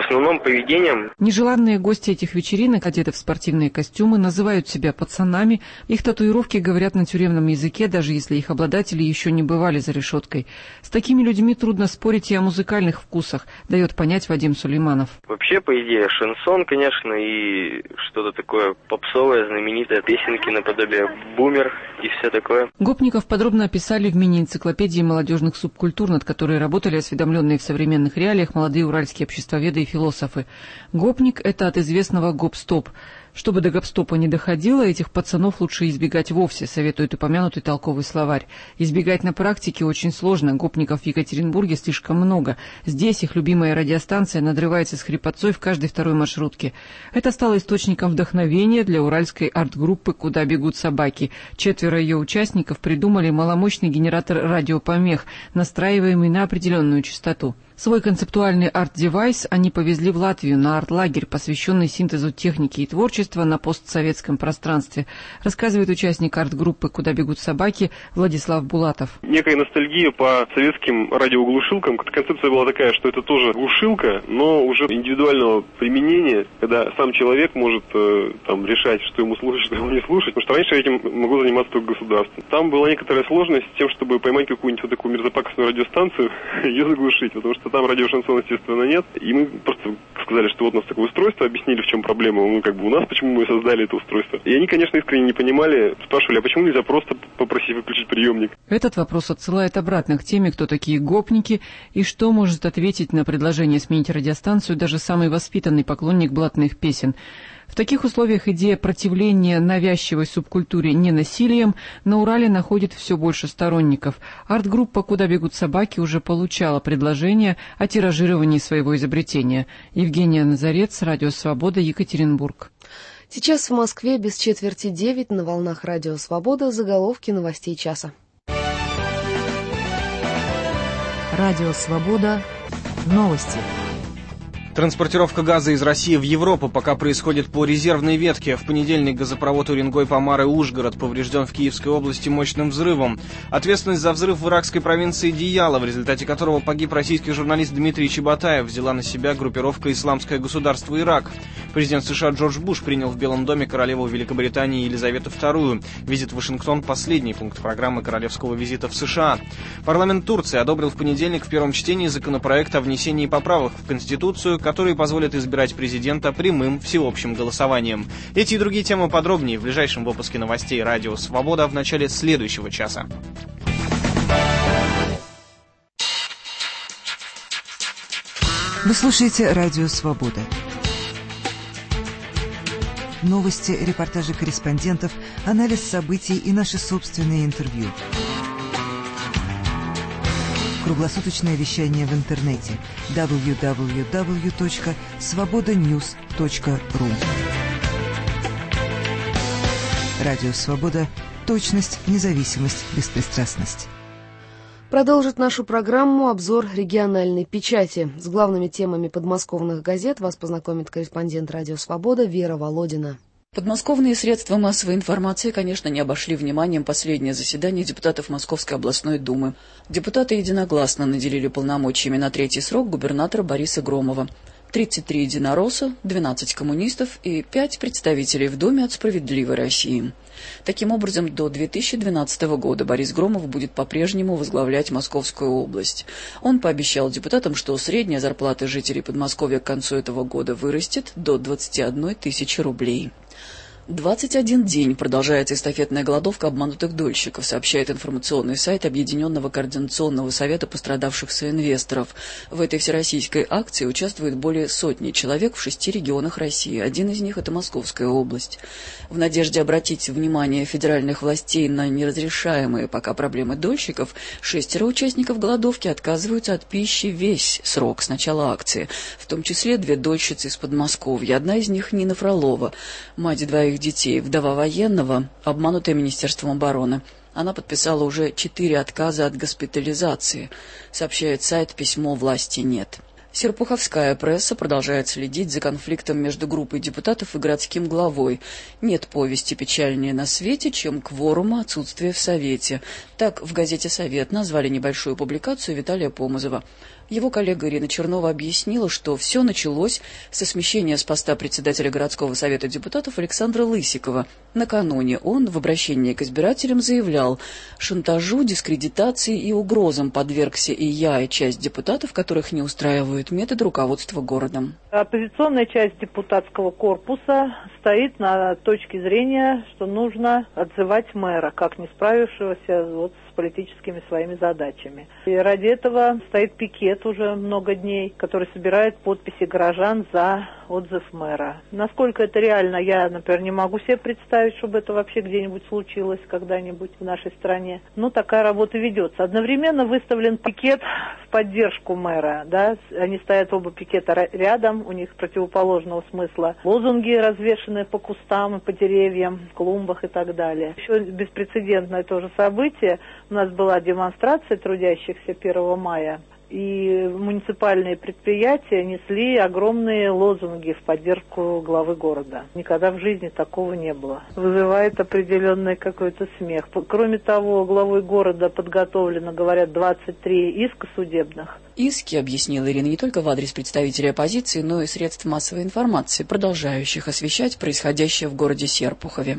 основном поведением. Нежеланные гости этих вечеринок, одеты в спортивные костюмы, называют себя пацанами. Их татуировки говорят на тюремном языке, даже если их обладатели еще не бывали за решеткой. С такими людьми трудно спорить и о музыкальных вкусах, дает понять Вадим Сулейманов. Вообще, по идее, шансон, конечно, и что-то такое попсовое, знаменитое, песенки наподобие «Бумер» и все такое. Гопников подробно описали в мини-энциклопедии молодежных субкультур, над которой работали осведомленные в современных реалиях молодые уральские обществоведы и философы. Гопник – это от известного гоп-стоп. Чтобы до гоп-стопа не доходило, этих пацанов лучше избегать вовсе, советует упомянутый толковый словарь. Избегать на практике очень сложно, гопников в Екатеринбурге слишком много. Здесь их любимая радиостанция надрывается с хрипотцой в каждой второй маршрутке. Это стало источником вдохновения для уральской арт-группы «Куда бегут собаки». Четверо ее участников придумали маломощный генератор радиопомех, настраиваемый на определенную частоту. Свой концептуальный арт-девайс они повезли в Латвию на арт-лагерь, посвященный синтезу техники и творчества на постсоветском пространстве, рассказывает участник арт-группы «Куда бегут собаки» Владислав Булатов. Некая ностальгия по советским радиоглушилкам. Концепция была такая, что это тоже глушилка, но уже индивидуального применения, когда сам человек может э, там, решать, что ему слушать, что ему не слушать. Потому что раньше этим могло заниматься только государство. Там была некоторая сложность с тем, чтобы поймать какую-нибудь вот такую мерзопакостную радиостанцию, ее заглушить, потому что там радиошансона, естественно, нет. И мы просто сказали, что вот у нас такое устройство, объяснили, в чем проблема. Ну, как бы у нас, почему мы создали это устройство. И они, конечно, искренне не понимали, спрашивали, а почему нельзя просто попросить выключить приемник? Этот вопрос отсылает обратно к теме, кто такие гопники и что может ответить на предложение сменить радиостанцию даже самый воспитанный поклонник блатных песен. В таких условиях идея противления навязчивой субкультуре ненасилием на Урале находит все больше сторонников. Арт-группа «Куда бегут собаки» уже получала предложение о тиражировании своего изобретения. Евгения Назарец, Радио Свобода, Екатеринбург. Сейчас в Москве без четверти девять на волнах Радио Свобода заголовки новостей часа. Радио Свобода. Новости. Транспортировка газа из России в Европу пока происходит по резервной ветке. В понедельник газопровод Уренгой-Помары-Ужгород поврежден в Киевской области мощным взрывом. Ответственность за взрыв в иракской провинции Дияла, в результате которого погиб российский журналист Дмитрий Чеботаев, взяла на себя группировка «Исламское государство Ирак». Президент США Джордж Буш принял в Белом доме королеву Великобритании Елизавету вторую. Визит в Вашингтон – последний пункт программы королевского визита в США. Парламент Турции одобрил в понедельник в первом чтении законопроект о внесении поправок в Конституцию, которые позволят избирать президента прямым всеобщим голосованием. Эти и другие темы подробнее в ближайшем выпуске новостей «Радио Свобода» в начале следующего часа. Вы слушаете «Радио Свобода». Новости, репортажи корреспондентов, анализ событий и наши собственные интервью. Круглосуточное вещание в интернете дабл ю дабл ю дабл ю точка свобода ньюс точка ру. Радио Свобода. Точность, независимость, беспристрастность. Продолжит нашу программу обзор региональной печати. С главными темами подмосковных газет вас познакомит корреспондент «Радио Свобода» Вера Володина. Подмосковные средства массовой информации, конечно, не обошли вниманием последнее заседание депутатов Московской областной думы. Депутаты единогласно наделили полномочиями на третий срок губернатора Бориса Громова. тридцать три единоросса, двенадцать коммунистов и пять представителей в Думе от «Справедливой России». Таким образом, до две тысячи двенадцатого года Борис Громов будет по-прежнему возглавлять Московскую область. Он пообещал депутатам, что средняя зарплата жителей Подмосковья к концу этого года вырастет до двадцати одной тысячи рублей. двадцать один день продолжается эстафетная голодовка обманутых дольщиков, сообщает информационный сайт Объединенного координационного совета пострадавших соинвесторов. В этой всероссийской акции участвует более сотни человек в шести регионах России. Один из них – это Московская область. В надежде обратить внимание федеральных властей на неразрешаемые пока проблемы дольщиков, шестеро участников голодовки отказываются от пищи весь срок с начала акции, в том числе две дольщицы из Подмосковья. Одна из них – Нина Фролова, мать двоих детей, вдова военного, обманутая Министерством обороны. Она подписала уже четыре отказа от госпитализации, сообщает сайт «Письмо власти нет». Серпуховская пресса продолжает следить за конфликтом между группой депутатов и городским главой. Нет повести печальнее на свете, чем кворума отсутствия в Совете. Так в газете «Совет» назвали небольшую публикацию Виталия Помазова. Его коллега Ирина Чернова объяснила, что все началось со смещения с поста председателя городского совета депутатов Александра Лысикова. Накануне он в обращении к избирателям заявлял: шантажу, дискредитации и угрозам подвергся и я, и часть депутатов, которых не устраивают методы руководства городом. Оппозиционная часть депутатского корпуса стоит на точке зрения, что нужно отзывать мэра, как не справившегося вот с политическими своими задачами. И ради этого стоит пикет уже много дней, который собирает подписи горожан за отзыв мэра. Насколько это реально, я, например, не могу себе представить, чтобы это вообще где-нибудь случилось когда-нибудь в нашей стране. Но такая работа ведется. Одновременно выставлен пикет в поддержку мэра. Да? Они стоят оба пикета рядом, у них противоположного смысла. Лозунги развешаны по кустам и по деревьям, клумбах и так далее. Еще беспрецедентное тоже событие. У нас была демонстрация трудящихся первого мая, и муниципальные предприятия несли огромные лозунги в поддержку главы города. Никогда в жизни такого не было. Вызывает определенный какой-то смех. Кроме того, главой города подготовлено, говорят, двадцать три иска судебных. Иски, объяснила Ирина, не только в адрес представителей оппозиции, но и средств массовой информации, продолжающих освещать происходящее в городе Серпухове.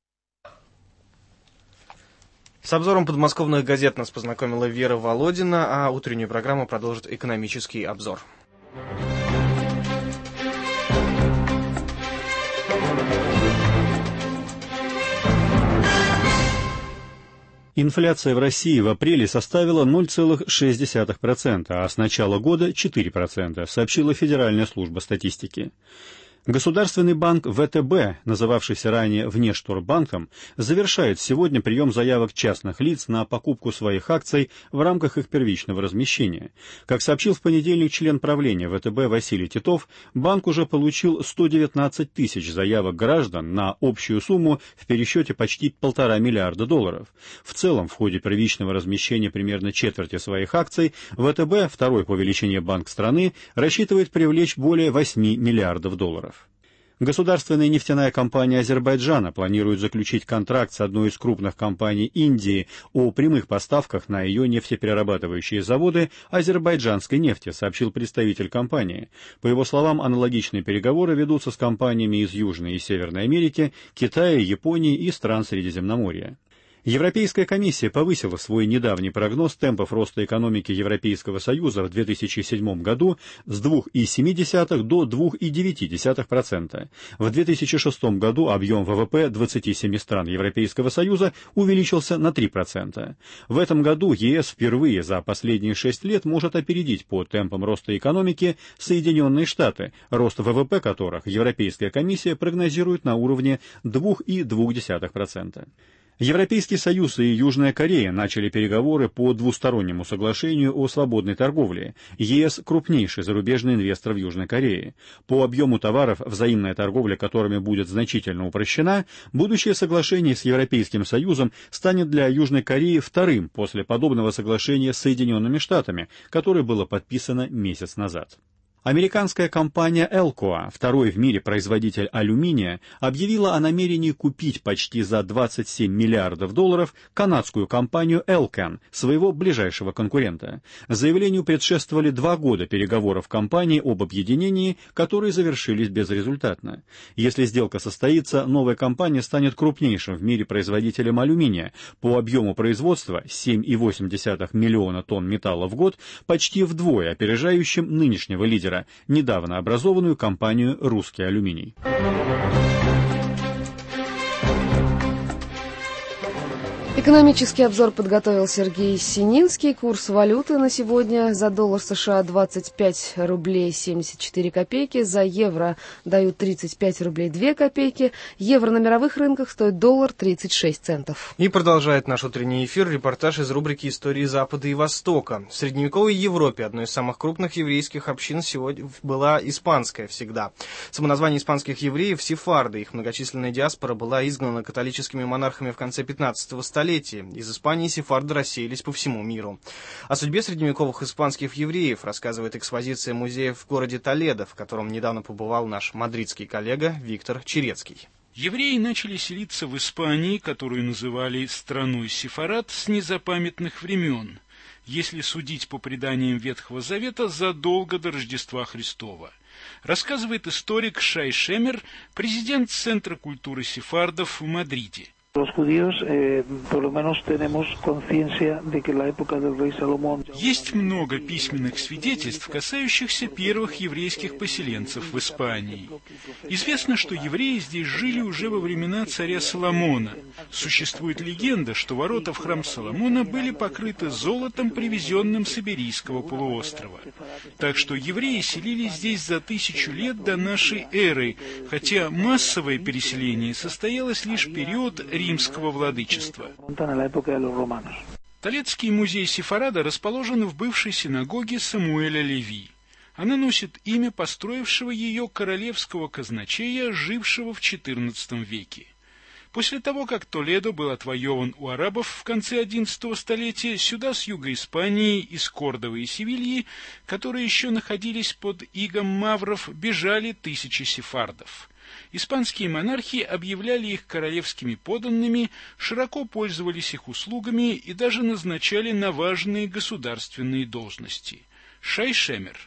С обзором подмосковных газет нас познакомила Вера Володина, а утреннюю программу продолжит экономический обзор. Инфляция в России в апреле составила ноль целых шесть десятых процента, а с начала года четыре процента, сообщила Федеральная служба статистики. Государственный банк вэ тэ бэ, называвшийся ранее Внешторгбанком, завершает сегодня прием заявок частных лиц на покупку своих акций в рамках их первичного размещения. Как сообщил в понедельник член правления вэ тэ бэ Василий Титов, банк уже получил сто девятнадцать тысяч заявок граждан на общую сумму в пересчете почти полтора миллиарда долларов. В целом, в ходе первичного размещения примерно четверти своих акций, вэ тэ бэ, второй по величине банк страны, рассчитывает привлечь более восьми миллиардов долларов. Государственная нефтяная компания Азербайджана планирует заключить контракт с одной из крупных компаний Индии о прямых поставках на ее нефтеперерабатывающие заводы азербайджанской нефти, сообщил представитель компании. По его словам, аналогичные переговоры ведутся с компаниями из Южной и Северной Америки, Китая, Японии и стран Средиземноморья. Европейская комиссия повысила свой недавний прогноз темпов роста экономики Европейского Союза в две тысячи седьмом году с двух целых семи десятых до двух целых девяти десятых процента. В две тысячи шестом году объем вэ вэ пэ двадцати семи стран Европейского Союза увеличился на три процента. В этом году е эс впервые за последние шесть лет может опередить по темпам роста экономики Соединенные Штаты, рост вэ вэ пэ которых Европейская комиссия прогнозирует на уровне двух целых двух десятых процента. Европейский Союз и Южная Корея начали переговоры по двустороннему соглашению о свободной торговле. е эс – крупнейший зарубежный инвестор в Южной Корее. По объему товаров, взаимная торговля которыми будет значительно упрощена, будущее соглашение с Европейским Союзом станет для Южной Кореи вторым после подобного соглашения с Соединенными Штатами, которое было подписано месяц назад. Американская компания Alcoa, второй в мире производитель алюминия, объявила о намерении купить почти за двадцать семь миллиардов долларов канадскую компанию Elcan, своего ближайшего конкурента. Заявлению предшествовали два года переговоров компании об объединении, которые завершились безрезультатно. Если сделка состоится, новая компания станет крупнейшим в мире производителем алюминия. По объему производства семь целых восемь десятых миллиона тонн металла в год, почти вдвое опережающим нынешнего лидера, недавно образованную компанию «Русский алюминий». Экономический обзор подготовил Сергей Сининский. Курс валюты на сегодня: за доллар США двадцать пять рублей семьдесят четыре копейки, за евро дают тридцать пять рублей две копейки, евро на мировых рынках стоит доллар тридцать шесть центов. И продолжает наш утренний эфир репортаж из рубрики «Истории Запада и Востока». В средневековой Европе одной из самых крупных еврейских общин сегодня была испанская всегда. Самоназвание испанских евреев — сефарды. Их многочисленная диаспора была изгнана католическими монархами в конце пятнадцатого столетия. Из Испании сефарды рассеялись по всему миру. О судьбе средневековых испанских евреев рассказывает экспозиция музея в городе Толедо, в котором недавно побывал наш мадридский коллега Виктор Черецкий. Евреи начали селиться в Испании, которую называли «страной сефарад», с незапамятных времен. если судить по преданиям Ветхого Завета, задолго до Рождества Христова. Рассказывает историк Шай Шемер, президент Центра культуры сефардов в Мадриде. Есть много письменных свидетельств, касающихся первых еврейских поселенцев в Испании. Известно, что евреи здесь жили уже во времена царя Соломона. Существует легенда, что ворота в храм Соломона были покрыты золотом, привезенным с Иберийского полуострова. Так что евреи селились здесь за тысячу лет до нашей эры, хотя массовое переселение состоялось лишь в период римского владычества. Толедский музей Сефарада расположен в бывшей синагоге Самуэля Леви. Она носит имя построившего ее королевского казначея, жившего в четырнадцатом веке. После того, как Толедо был отвоеван у арабов в конце одиннадцатого столетия, сюда с юга Испании, из Кордовы и Севильи, которые еще находились под игом мавров, бежали тысячи сефардов. Испанские монархи объявляли их королевскими подданными, широко пользовались их услугами и даже назначали на важные государственные должности. Шай Шемер.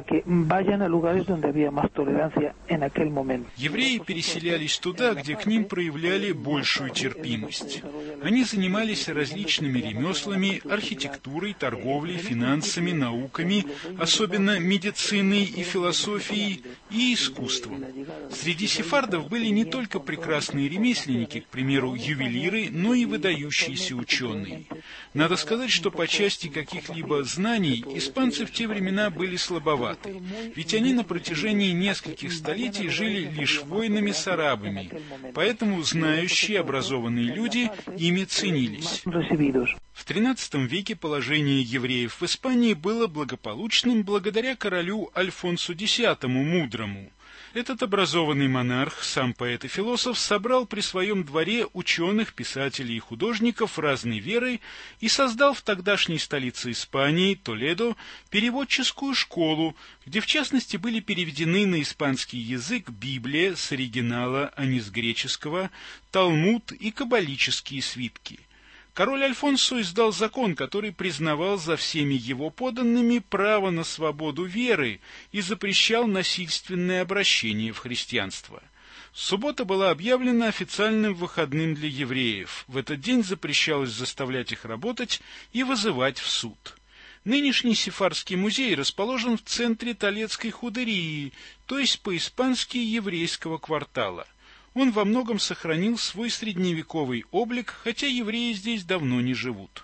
Евреи переселялись туда, где к ним проявляли большую терпимость. Они занимались различными ремеслами, архитектурой, торговлей, финансами, науками, особенно медициной и философией, и искусством. Среди сефардов были не только прекрасные ремесленники, к примеру, ювелиры, но и выдающиеся ученые. Надо сказать, что по части каких-либо знаний испанцы в те времена были слабоваты. Ведь они на протяжении нескольких столетий жили лишь войнами с арабами, поэтому знающие, образованные люди ими ценились. В тринадцатом веке положение евреев в Испании было благополучным благодаря королю Альфонсу Десятому Мудрому. Этот образованный монарх, сам поэт и философ, собрал при своем дворе ученых, писателей и художников разной веры и создал в тогдашней столице Испании, Толедо, переводческую школу, где в частности были переведены на испанский язык Библия с оригинала, а не с греческого, Талмуд и каббалические свитки. Король Альфонсо издал закон, который признавал за всеми его подданными право на свободу веры и запрещал насильственное обращение в христианство. Суббота была объявлена официальным выходным для евреев. В этот день запрещалось заставлять их работать и вызывать в суд. Нынешний Сефардский музей расположен в центре Толедской худерии, то есть по-испански еврейского квартала. Он во многом сохранил свой средневековый облик, хотя евреи здесь давно не живут.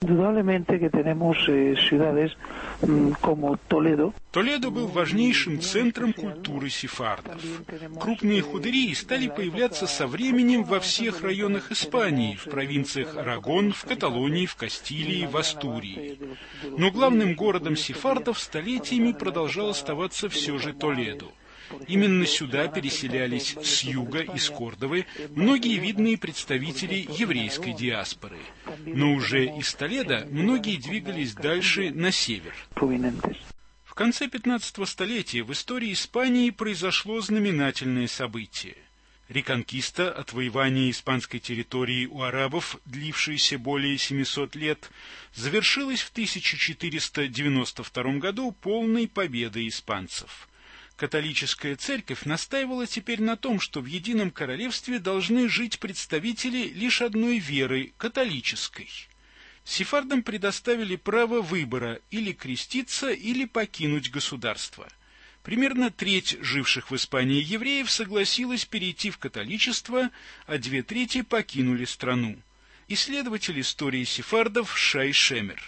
Толедо был важнейшим центром культуры сефардов. Крупные худерии стали появляться со временем во всех районах Испании, в провинциях Арагон, в Каталонии, в Кастилии, в Астурии. Но главным городом сефардов столетиями продолжал оставаться все же Толедо. Именно сюда переселялись с юга, из Кордовы, многие видные представители еврейской диаспоры. Но уже из Толедо многие двигались дальше на север. В конце пятнадцатого столетия в истории Испании произошло знаменательное событие. Реконкиста, отвоевание испанской территории у арабов, длившееся более семисот лет, завершилось в тысяча четыреста девяносто втором году полной победой испанцев. Католическая церковь настаивала теперь на том, что в едином королевстве должны жить представители лишь одной веры – католической. Сефардам предоставили право выбора – или креститься, или покинуть государство. Примерно треть живших в Испании евреев согласилась перейти в католичество, а две трети покинули страну. Исследователь истории сефардов Шай Шемер.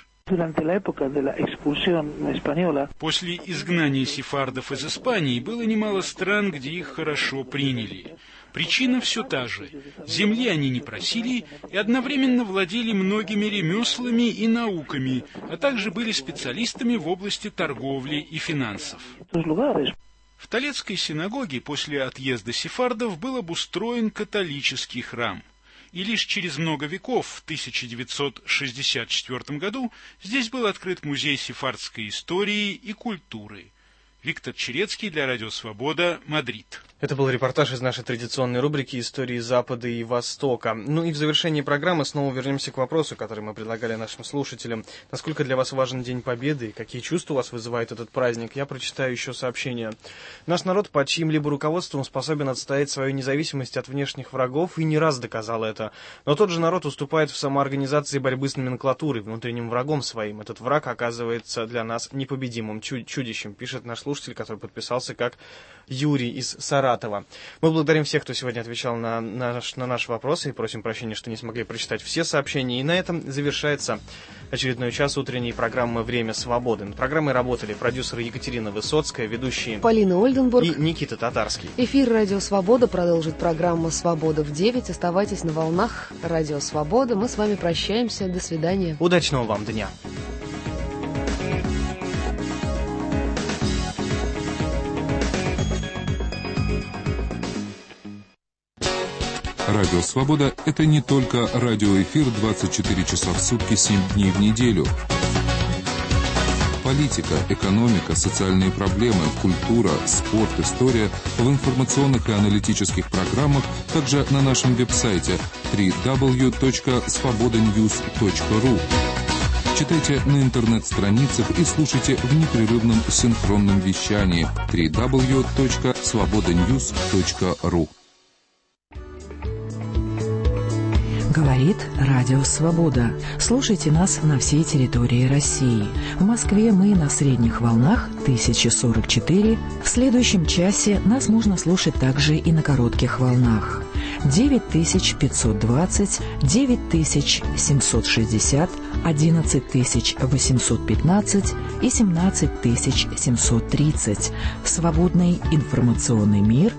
После изгнания сефардов из Испании было немало стран, где их хорошо приняли. Причина все та же. Земли они не просили и одновременно владели многими ремеслами и науками, а также были специалистами в области торговли и финансов. В Толедской синагоге после отъезда сефардов был обустроен католический храм. И лишь через много веков, в тысяча девятьсот шестьдесят четвёртом году, здесь был открыт музей сефардской истории и культуры. Виктор Черецкий для Радио Свобода, Мадрид. Это был репортаж из нашей традиционной рубрики «Истории Запада и Востока». Ну и в завершении программы снова вернемся к вопросу, который мы предлагали нашим слушателям. Насколько для вас важен День Победы? Какие чувства у вас вызывает этот праздник? Я прочитаю еще сообщение. Наш народ под чьим-либо руководством способен отстоять свою независимость от внешних врагов и не раз доказал это. Но тот же народ уступает в самоорганизации борьбы с номенклатурой, внутренним врагом своим. Этот враг оказывается для нас непобедимым чудищем, пишет наш слушатель, который подписался как Юрий из Саратова. Мы благодарим всех, кто сегодня отвечал на, на, наш, на наши вопросы, и просим прощения, что не смогли прочитать все сообщения. И на этом завершается очередной час утренней программы «Время свободы». Над программой работали продюсеры Екатерина Высоцкая, ведущие Полина Ольденбург и Никита Татарский. Эфир «Радио Свобода» продолжит программа «Свобода» в девять. Оставайтесь на волнах «Радио Свобода». Мы с вами прощаемся. До свидания. Удачного вам дня. Радио «Свобода» — это не только радиоэфир двадцать четыре часа в сутки, семь дней в неделю. Политика, экономика, социальные проблемы, культура, спорт, история в информационных и аналитических программах, также на нашем веб-сайте дабл ю дабл ю дабл ю точка свобода ньюс точка ру. Читайте на интернет-страницах и слушайте в непрерывном синхронном вещании дабл ю дабл ю дабл ю точка свобода ньюс точка ру. Говорит Радио Свобода. Слушайте нас на всей территории России. В Москве мы на средних волнах тысяча сорок четыре. В следующем часе нас можно слушать также и на коротких волнах. девять тысяч пятьсот двадцать, девять тысяч семьсот шестьдесят, одиннадцать тысяч восемьсот пятнадцать и семнадцать тысяч семьсот тридцать. Свободный информационный мир